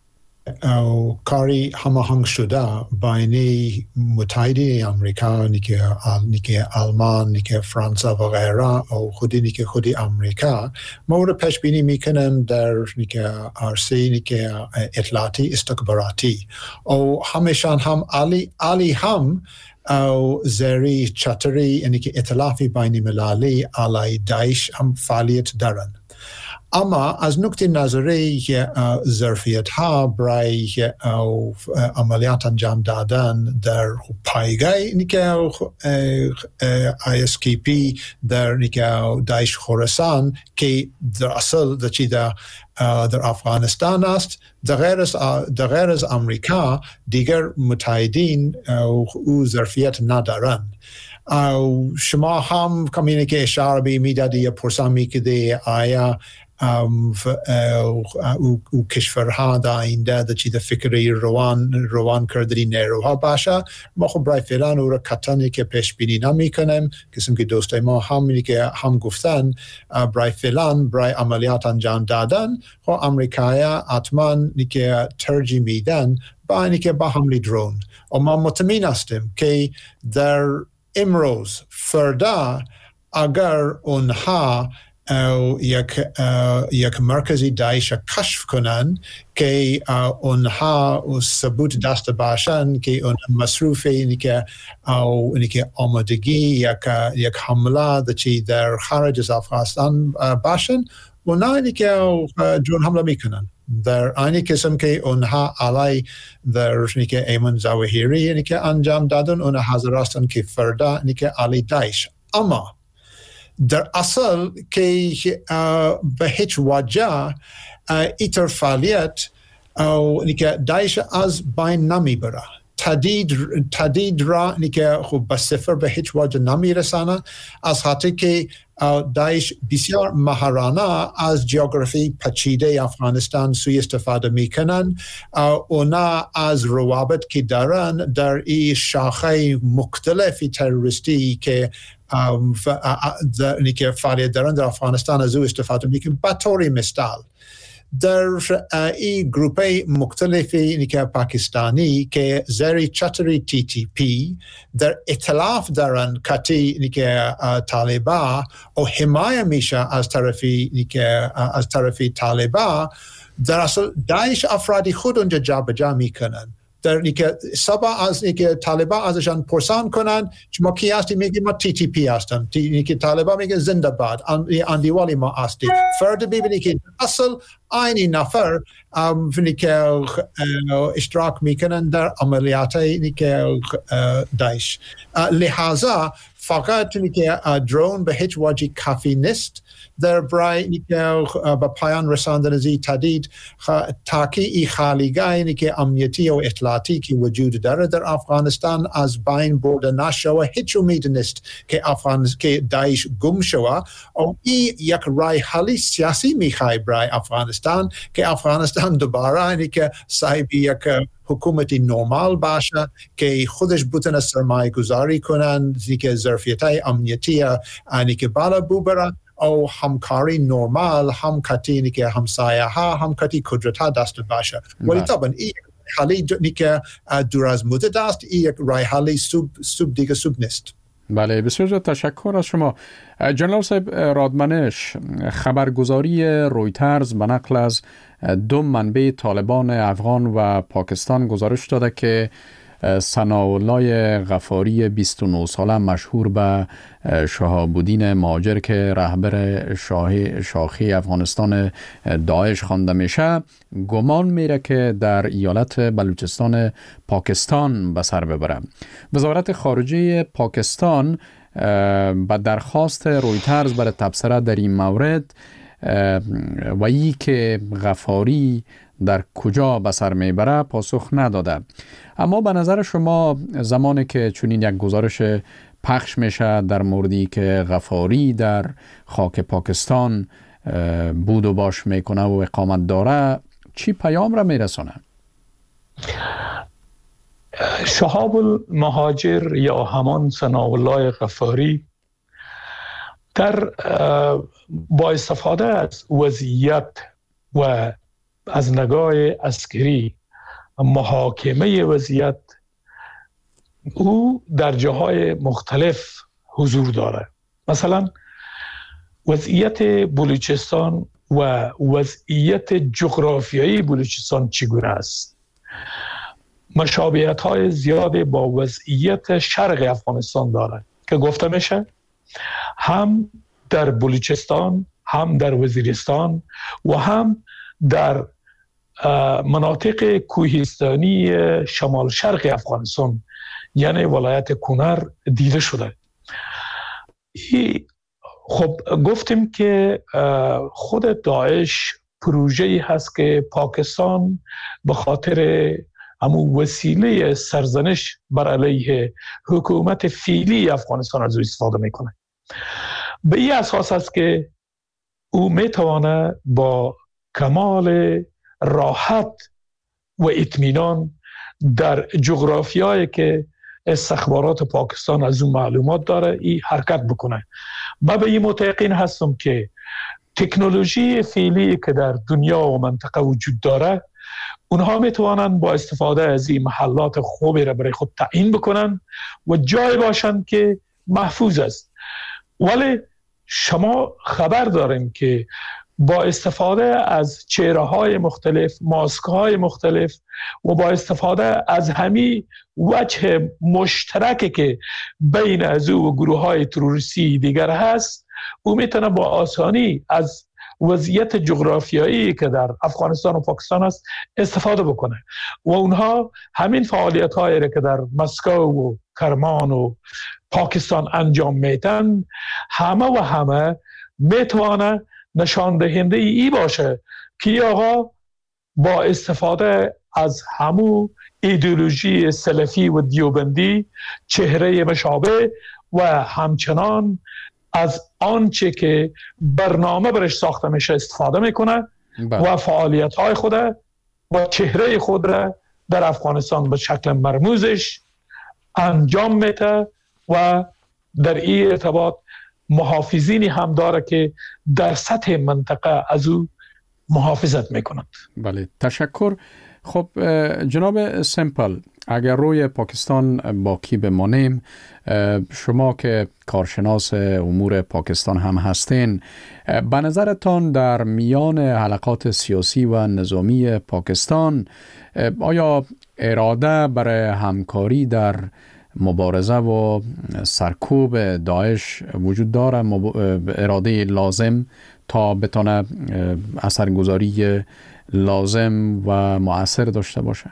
Speaker 4: کاری هماهنگ شده بین متحدین امریکا، نیکه آلمان، نیکه فرانسه و غیره و خودی امریکا مورد پیش بینی میکنن در نیکه عرصه نیکه اطلاعاتی استخباراتی و همیشان هم علی هم او زری چتری یعنی که اطلافی بین مللی علی داعش هم فعالیت دارن. اما از نقطه نظری ظرفیت ها برای عملیات انجام دادن در پایگاه نیکه ISKP در نیکه داعش خراسان که در اصل در افغانستان است، در غیر از امریکا دیگر متحدین او ظرفیت ندارند. شما هم کمی که اشاره به میدادی یا پرسان میکرده آیا او کشورها در آینده در چیز فکری روان کردنی نیروها باشه. ما خب برای فعلا او را قطعا که پیش بینی نمی کنیم، کسیم که دوستای ما هم گفتن برای فعلا برای عملیات انجام دادن خب امریکایی حتما که ترجیح میدن با اینی که با حمله درون و ما مطمئن هستیم که در امروز فردا اگر اونها یک مرکزی داعش کشف کنن که اونها ثبوت داشته باشن که اون مصروف اینی که آمادگی یک حمله در خارج از افغانستان باشن، اونها اینی که درون حمله میکنن. در آنی قسم که اونها علی در اینکه ایمن ظواهری اینی که انجام دادن، اونها حاضر هستن که فردا اینی که علی داعش. اما در اصل که به هیچ وجه ایتر فعالیت که داعش از بین نمیبره، تهدید را که خوب به صفر به هیچ وجه نمیرسانه، از خاطر که داعش بسیار ماهرانه از جغرافی پیچیده افغانستان سوی استفاده میکنن. اونا از روابط که دارن در این شاخه مختلفی تروریستی که فعالیت دارن در افغانستان از او استفاده میکنن. به طور مثال در این گروه مختلفی که پاکستانی که زیر چتری TTP در ائتلاف دارن کتی که طالبان و حمایه میشه از طرفی طالبان، در اصل داعش افرادی خود اونجا جابجا میکنن. در اینکه سبا از اینکه طالبان ازشان پرسان کنن شما کی هستی، میگی ما TTP هستم، اینکه طالبان میگه زنده باد اندیوالی ما هستی. فرد ببینی که اصل اینی نفر که اشتراک میکنن در عملیات اینکه داعش. لحاظا فقط اینکه درون به هیچ وجه کافی نیست در برای اینکه به پایان رساندن از این تهدید، تاکه این خالیگاهی که امنیتی و اطلاعاتی که وجود داره در افغانستان از بین برده نشود. هیچ امید نیست که داعش گم شود. و این یک راه حل سیاسی میخواد برای افغانستان. افغانستان که افغانستان دوباره اینی که صاحب یک حکومتی نرمال باشه که خودش بتونه سرمایه گذاری کنن، که ظرفیت‌های امنیتی اینی که بالا ببره او همکاری نرمال، همکاری که همسایه ها، همکاری قدرت ها دست باشه. ولی طبعا این حالی که دور از مدت است، این یک راه حلی دیگه نیست.
Speaker 3: بله، بسیار تشکر از شما. جنرال صاحب رادمنش، خبرگزاری رویترز به نقل از دو منبع طالبان افغان و پاکستان گزارش داده که ثناءالله غفاری 29 ساله مشهور به شهاب الدین مهاجر که رهبر شاخه افغانستان داعش خوانده میشه، گمان میره که در ایالت بلوچستان پاکستان به سر ببره. وزارت خارجه پاکستان به درخواست رویترز برای تبصره در این مورد و ای که غفاری در کجا به سر میبره پاسخ نداده. اما به نظر شما زمانی که چنین یک گزارش پخش میشه در موردی که غفاری در خاک پاکستان بود و باش میکنه و اقامت داره، چی پیام را میرسونه؟
Speaker 5: شهاب المهاجر یا همان ثناءالله غفاری در با استفاده از وضعیت و از نگاه عسکری محاکمه وضعیت، او در جاهای مختلف حضور داره. مثلا وضعیت بلوچستان و وضعیت جغرافیایی بلوچستان چگونه است؟ مشابهت های زیاد با وضعیت شرق افغانستان داره که گفته میشه هم در بلوچستان، هم در وزیرستان و هم در مناطق کوهستانی شمال شرق افغانستان یعنی ولایت کنر دیده شده. خب گفتیم که خود داعش پروژه‌ای هست که پاکستان به خاطر همون وسیله سرزنش بر علیه حکومت فعلی افغانستان از او استفاده میکنه. به این اساس است که او میتوانه با کمال راحت و اطمینان در جغرافیایی که استخبارات پاکستان از اون معلومات داره این حرکت بکنه. من به این متقین هستم که تکنولوژی فعلی که در دنیا و منطقه وجود داره، اونها میتوانند با استفاده از این محلات خوبی را برای خود تعیین بکنن و جای باشند که محفوظ است. ولی شما خبر داریم که با استفاده از چهره‌های مختلف، ماسک‌های مختلف و با استفاده از همین وجه مشترکی که بین از او و گروه‌های تروریستی دیگر هست، او میتونه با آسانی از وضعیت جغرافیایی که در افغانستان و پاکستان است استفاده بکنه و اونها همین فعالیت‌هایی را که در مسکو و کرمان و پاکستان انجام میدن همه میتونه نشان دهنده ای باشه که آقا با استفاده از همون ایدئولوژی سلفی و دیوبندی چهره مشابه و همچنان از آنچه که برنامه برش ساخته میشه استفاده میکنه و فعالیت‌های خود و چهره خود را در افغانستان به شکل مرموزش انجام میده و در این ارتباط محافظینی هم داره که در سطح منطقه از او محافظت میکنند.
Speaker 3: بله، تشکر. خب جناب سمپل، اگر روی پاکستان باقی بمانیم، شما که کارشناس امور پاکستان هم هستین، به نظرتان در میان حلقات سیاسی و نظامی پاکستان آیا اراده برای همکاری در مبارزه و سرکوب داعش وجود داره؟ اراده لازم تا بتونه اثرگذاری لازم و مؤثر داشته باشه؟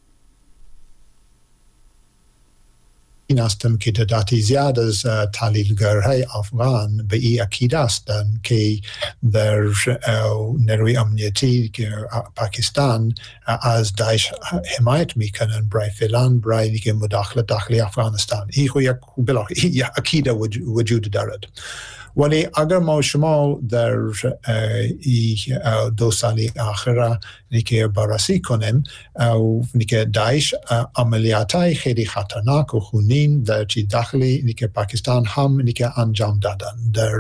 Speaker 4: این هستم که تعدادی زیاد از تحلیلگرهای افغان به این عقیده هستند که در نیروی امنیتی پاکستان از داعش حمایت میکنن برای فعلا برای مداخله داخلی افغانستان. این یک عقیده وجود دارد. ولی اگر ما شما در این 2 سال آخر که بررسی کنیم که داعش عملیاتای خیلی خطرناک و خونین در داخلی که پاکستان هم که انجام دادن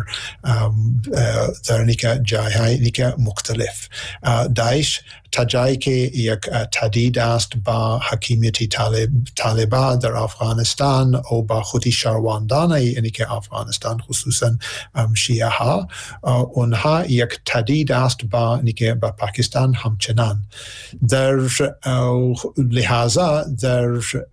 Speaker 4: در جایهای که مختلف. داعش تا جایی که یک تهدید است با حاکمیت طالبان در افغانستان و با خودی شهروندان که افغانستان خصوصا شیعه ها، اونها یک تهدید است با پاکستان همچنان. در لحاظا در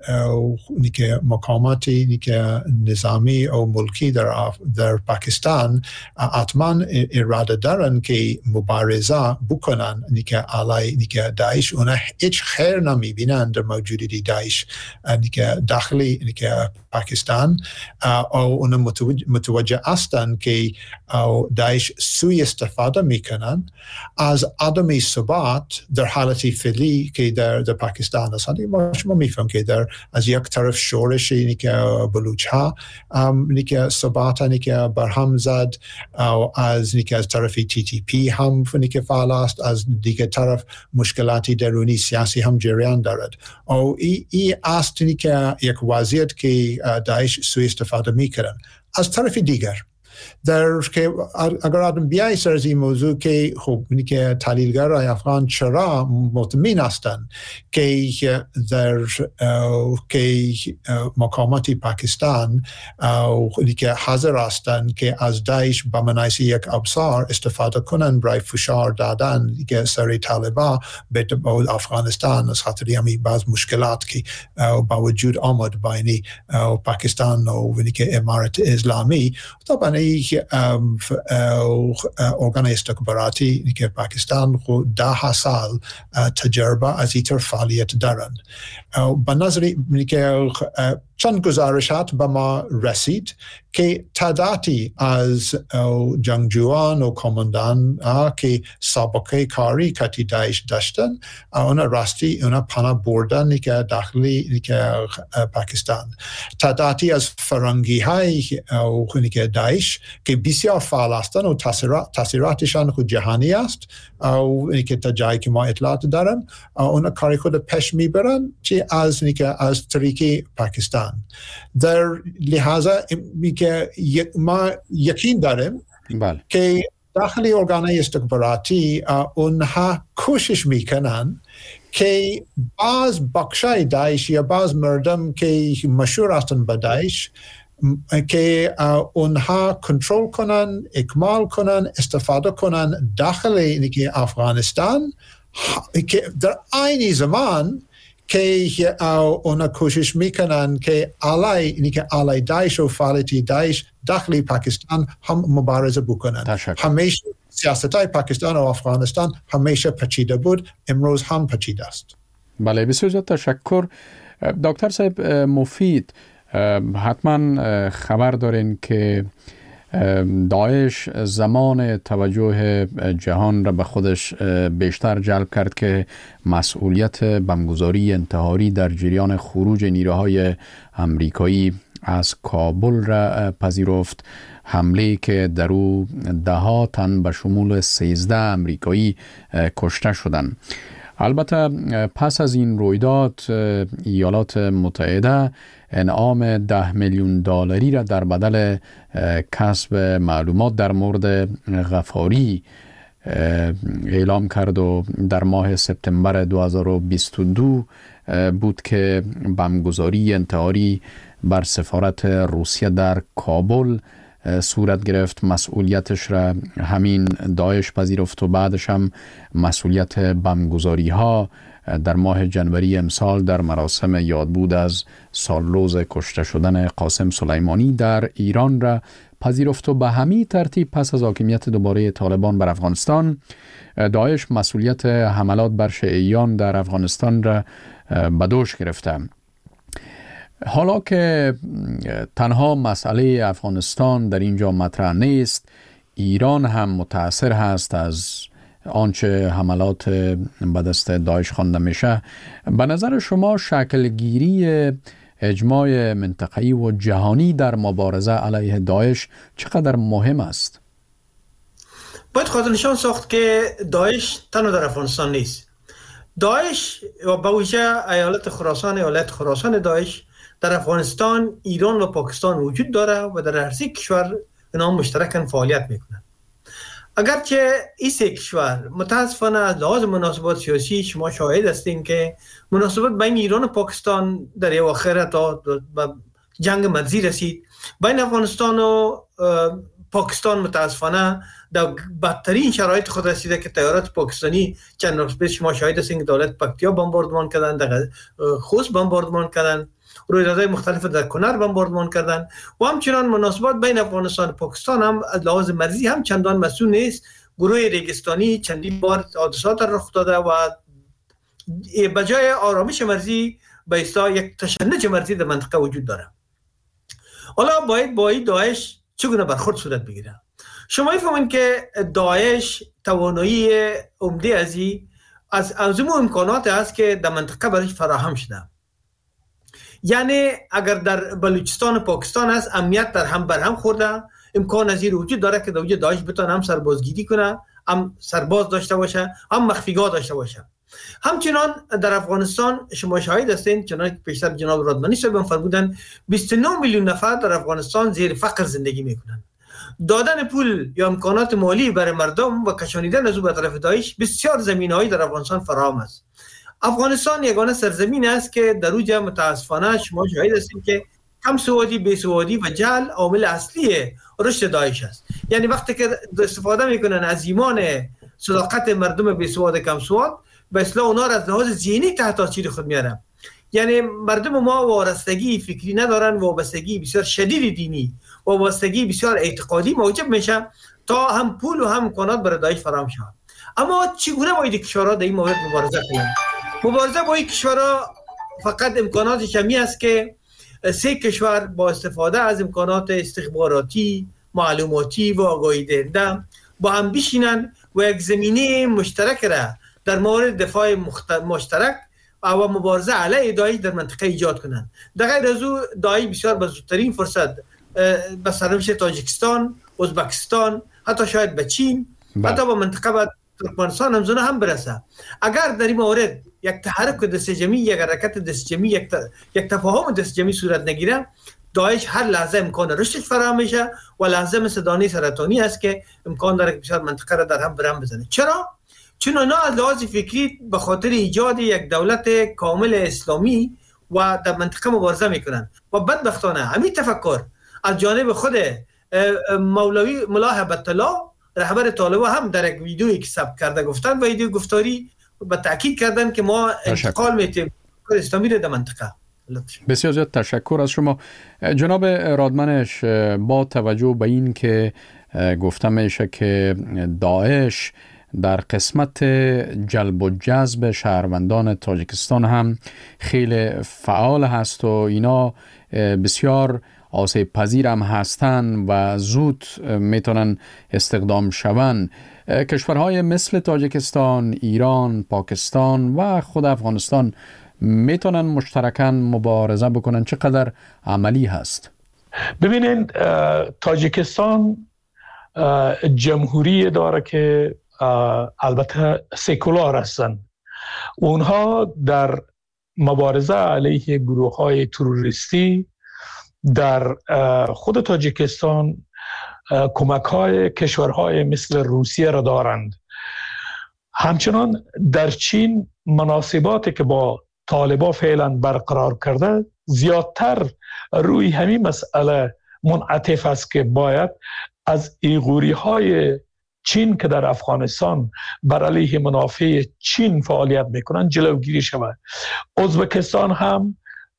Speaker 4: مقاماتی نظامی و ملکی در پاکستان حتما اراده دارن که مبارزه بکنن علیه داعش. اونا هیچ خیر نمیبینند در موجودیت داعش داخلی پاکستان، و اونا متوجه هستند که داعش سوء استفاده میکنن از عدم ثبات در حالتی فعلی که در پاکستان است. شما میفهم که در از یک طرف شورش بلوچ ها ثبات برهم زد، از طرف TTP هم فعال است، از دیگر طرف مشکلاتی درونی سیاسی هم جریان دارد. او ای است که یک وضعیت که داعش سوء استفاده میکنن. از طرف دیگر در که اگر آدم بیایی سر از این موضوع که خب که تحلیلگرای افغان چرا مطمئن هستند که در که مقامات پاکستان که حاضر هستند که از داعش به معنای یک ابزار استفاده کنند برای فشار دادن که سر طالبان به افغانستان، از خاطر همین بعض مشکلات که با وجود آمد بین پاکستان و امارت اسلامی. طبعا ارگان استخباراتی که پاکستان خود 10 سال تجربه از این طرف فعالیت دارند. به نظر که چند گزارشات به ما رسید که تعدادی از جنگجویان و کماندان که سابقه کاری کتی داعش داشتن، اونا راستی اونا پناه بردن که داخلی که پاکستان. تعدادی از فرنگی های که داعش که بسیار فعال هستند و تاثیراتشان خود جهانی است، او که تا جایی که ما اطلاعات دارم اونا کاری خود پیش میبرن چه از طریق پاکستان. در لحاظا که ما یقین داریم که داخلی ارگانهای استخباراتی اونها کوشش میکنن که بعض بخشای داعش یا بعض مردم که مشهور هستند به داعش که اونها کنترل کنن، اکمال کنن، استفاده کنن داخل افغانستان، که در عین زمان که اونا کوشش میکنن که علی داعش و فعالیت داعش داخل پاکستان هم مبارزه بکنن. همیشه سیاستای پاکستان و افغانستان همیشه پیچیده بود، امروز هم پیچیده است.
Speaker 3: بله، بسیار زیاد تشکر. دکتر صاحب مفید، حتما خبر دارین که داعش زمان توجه جهان را به خودش بیشتر جلب کرد که مسئولیت بمبگذاری انتحاری در جریان خروج نیروهای امریکایی از کابل را پذیرفت، حمله که در او 10 تن به شمول 13 امریکایی کشته شدند. البته پس از این رویداد ایالات متحده انعام $10 میلیون را در بدل کسب معلومات در مورد غفاری اعلام کرد و در ماه سپتامبر 2022 بود که بمبگذاری انتحاری بر سفارت روسیه در کابل صورت گرفت. مسئولیتش را همین داعش پذیرفت و بعدش هم مسئولیت بمبگذاری ها در ماه جنوری امسال در مراسم یادبود از سالروز کشته شدن قاسم سلیمانی در ایران را پذیرفت و به همین ترتیب پس از حاکمیت دوباره طالبان بر افغانستان، داعش مسئولیت حملات بر شیعیان در افغانستان را به دوش گرفته. حالا که تنها مسئله افغانستان در اینجا مطرح نیست، ایران هم متأثر هست از آنچه حملات به دست داعش خوانده میشه. به نظر شما شکل گیری اجماع منطقه‌ای و جهانی در مبارزه علیه داعش چقدر مهم است؟
Speaker 6: باید خاطر نشان ساخت که داعش تنها در افغانستان نیست. داعش و به ویژه ایالت خراسان داعش در افغانستان، ایران و پاکستان وجود داره و در هر سه کشور اینا مشترکاً فعالیت میکنند. اگرچه این سه کشور متاسفانه از لحاظ مناسبات سیاسی شما شاهد هستین که مناسبات بین ایران و پاکستان در اواخر تا جنگ مرزی رسید. بین افغانستان و پاکستان متاسفانه در بدترین شرایط خود رسیده که طیارات پاکستانی چند روز پیش شما شاهد هستین که دولت پکتیا بمباردمان کردن، در خوست بمباردمان کردن، رویدادهای مختلف در کنر بمباردمان کردن و همچنان مناسبات بین افغانستان و پاکستان هم از لحاظ مرزی هم چندان مسئول نیست. گروه ریگستانی چندین بار حادثات رخ داده و بجای آرامش مرزی به اصطلاح یک تشنج مرزی در منطقه وجود داره. حالا باید با این داعش چگونه برخورد صورت بگیره؟ شما می‌فهمید که داعش توانایی عمده از امکانات است که در منطقه برایش فراهم شده. یعنی اگر در بلوچستان و پاکستان است، امنیت در هم برهم خورده، امکان از این وجود داره که دوجه داعش بتونه هم سربازگیری کنه، هم سرباز داشته باشه، هم مخفیگاه داشته باشه. همچنان در افغانستان شما شاهد هستین، چنانکه پیشتر جناب رادمانی صاحب فرمودن 29 میلیون نفر در افغانستان زیر فقر زندگی میکنن. دادن پول یا امکانات مالی برای مردم و کشانیدن از او به طرف داعش بسیار زمینه‌ای در افغانستان فراهم است. افغانستان یگانه سرزمین است که در اوج متاسفانه شما شاهد هستید که کم سوادی، بیسوادی و جهل عامل اصلی رشد داعش است. یعنی وقتی که استفاده میکنن از ایمان صداقت مردم بیسواد کم سواد، به اصطلاح اونا را از لحاظ ذهنی تحت تاثیر خود میارن. یعنی مردم ما وابستگی فکری ندارن، وابستگی بسیار شدید دینی، وابستگی بسیار اعتقادی موجب میشه تا هم پول و هم امکانات برای داعش فراهم شود. اما چگونه باید کشورها در این مورد مبارزه کنند؟ مبارزه با این کشورها فقط امکاناتش همی است که سه کشور با استفاده از امکانات استخباراتی، معلوماتی و آگاهی دهنده با هم بشینن و یک زمینه مشترک را در مورد دفاع مشترک و مبارزه علیه داعش در منطقه ایجاد کنند. در غیر از او داعش بسیار به زودترین فرصت به سرنوشت تاجیکستان، ازبکستان، حتی شاید به چین، حتی به منطقه به ترکمنستان هم برسه. اگر در این مورد یک تحرک دست جمعی، یک حرکت دست جمعی، یک تفاهم دست جمعی صورت نگیره، داعش هر لحظه امکان رشدش فراهم میشه و لحظه مثل دانه سرطانی است که امکان داره که بسیار منطقه را در هم برهم بزنه. چرا؟ چون اونا از لحاظ فکری به خاطر ایجاد یک دولت کامل اسلامی و در منطقه مبارزه میکنن و بدبختانه همین تفکر از جانب خود مولوی ملا هیبت الله رهبر طالبان هم در یک ویدیویی که ثبت کرده گفتن و ویدیو گفتاری به تاکید کردن که ما انتقال میتیم اسلامی در منطقه.
Speaker 3: بسیار زیاد تشکر از شما جناب رادمنش. با توجه به این که گفته میشه که داعش در قسمت جلب و جذب شهروندان تاجیکستان هم خیلی فعال هست و اینا بسیار آسیب پذیر هم هستن و زود میتونن استخدام شون. کشورهای مثل تاجیکستان، ایران، پاکستان و خود افغانستان میتونن مشترکاً مبارزه بکنن. چقدر عملی هست؟
Speaker 5: ببینین تاجیکستان جمهوری داره که البته سکولار هستن. اونها در مبارزه علیه گروه های تروریستی در خود تاجیکستان کمک های کشورهای مثل روسیه را دارند. همچنان در چین مناسباتی که با طالبان فعلا برقرار کرده زیادتر روی همین مسئله منعطف است که باید از ایغوری های چین که در افغانستان بر علیه منافع چین فعالیت میکنند جلوگیری شود. ازبکستان هم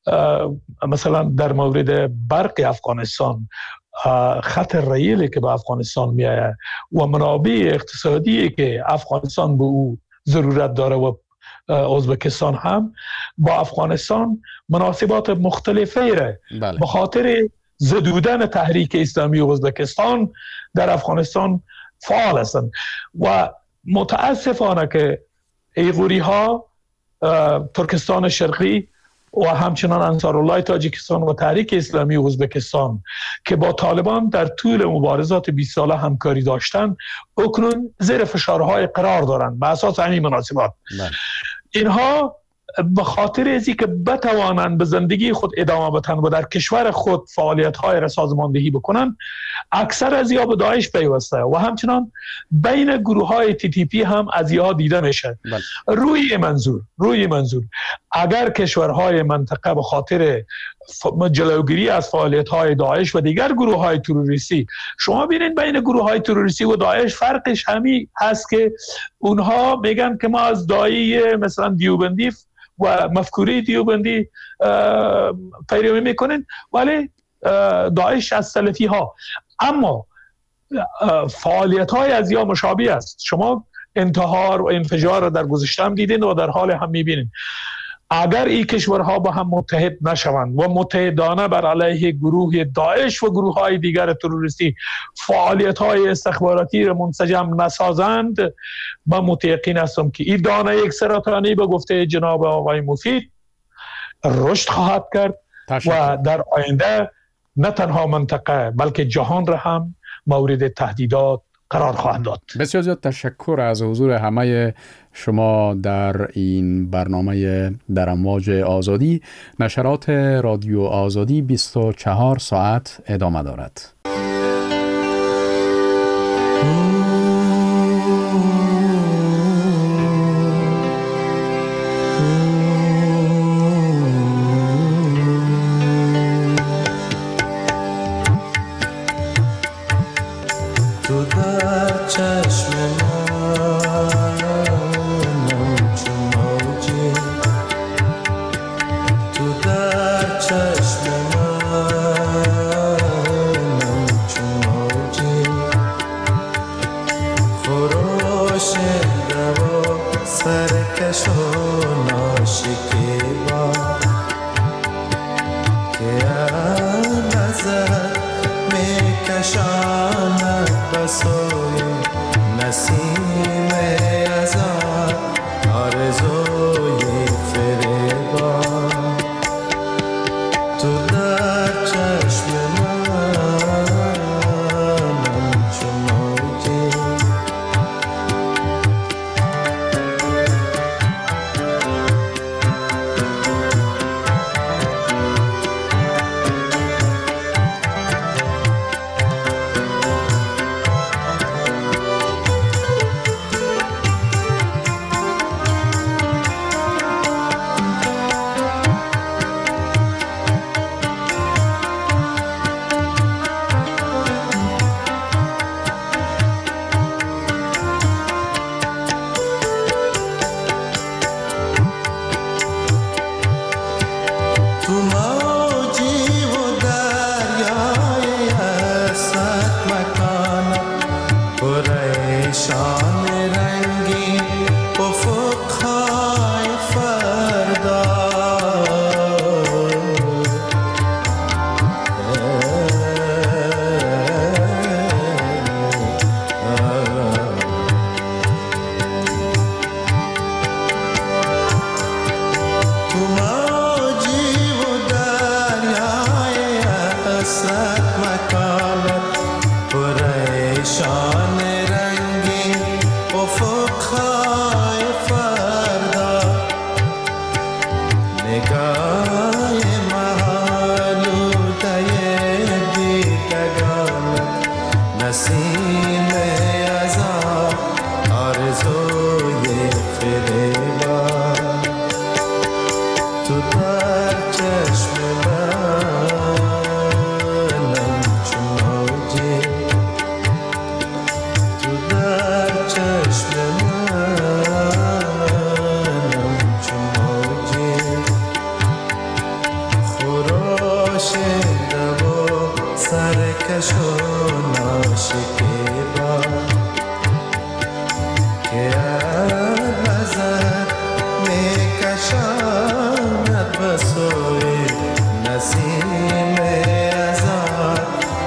Speaker 5: مثلا در مورد برق افغانستان، خط ریلی که به افغانستان میآید و منابع اقتصادی که افغانستان به او ضرورت داره و ازبکستان هم با افغانستان مناسبات مختلفی را به خاطر زدودن تحریک اسلامی ازبکستان در افغانستان فعال هستند و متاسفانه که ایغوری ها ترکستان شرقی و همچنان انصارالله تاجیکستان و تحریک اسلامی ازبکستان که با طالبان در طول مبارزات 20 ساله همکاری داشتن، اکنون زیر فشارهای قرار دارند به اساس همین مناسبات. اینها به خاطر ازی که بتوانند به زندگی خود ادامه بدن و در کشور خود فعالیت‌های را سازماندهی بکنند، اکثر از یا به داعش پیوسته و همچنان بین گروه‌های TTP هم از یا دیده میشه. روی منظور اگر کشورهای منطقه به خاطر جلوگیری از فعالیت‌های داعش و دیگر گروه‌های تروریستی، شما ببینید بین گروه‌های تروریستی و داعش فرقش همین هست که اونها میگن که ما از دایی مثلا دیوبندی و مفکوره دیوبندی پیروی میکنن، ولی داعش از سلفی ها. اما فعالیت های از یا مشابه است. شما انتحار و انفجار را در گذشته هم دیدین و در حال هم میبینین. اگر این کشورها با هم متحد نشوند و متحدانه بر علیه گروه داعش و گروه های دیگر تروریستی فعالیت های استخباراتی را منسجم نسازند، من متیقن هستم که این دانه یک سرطانی به گفته جناب آقای مفید رشد خواهد کرد و در آینده نه تنها منطقه بلکه جهان را هم مورد تهدیدات قرار خواهند داد.
Speaker 3: بسیار زیاد تشکر از حضور همه شما در این برنامه در امواج آزادی. نشرات رادیو آزادی 24 ساعت ادامه دارد.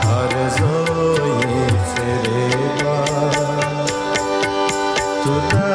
Speaker 8: تو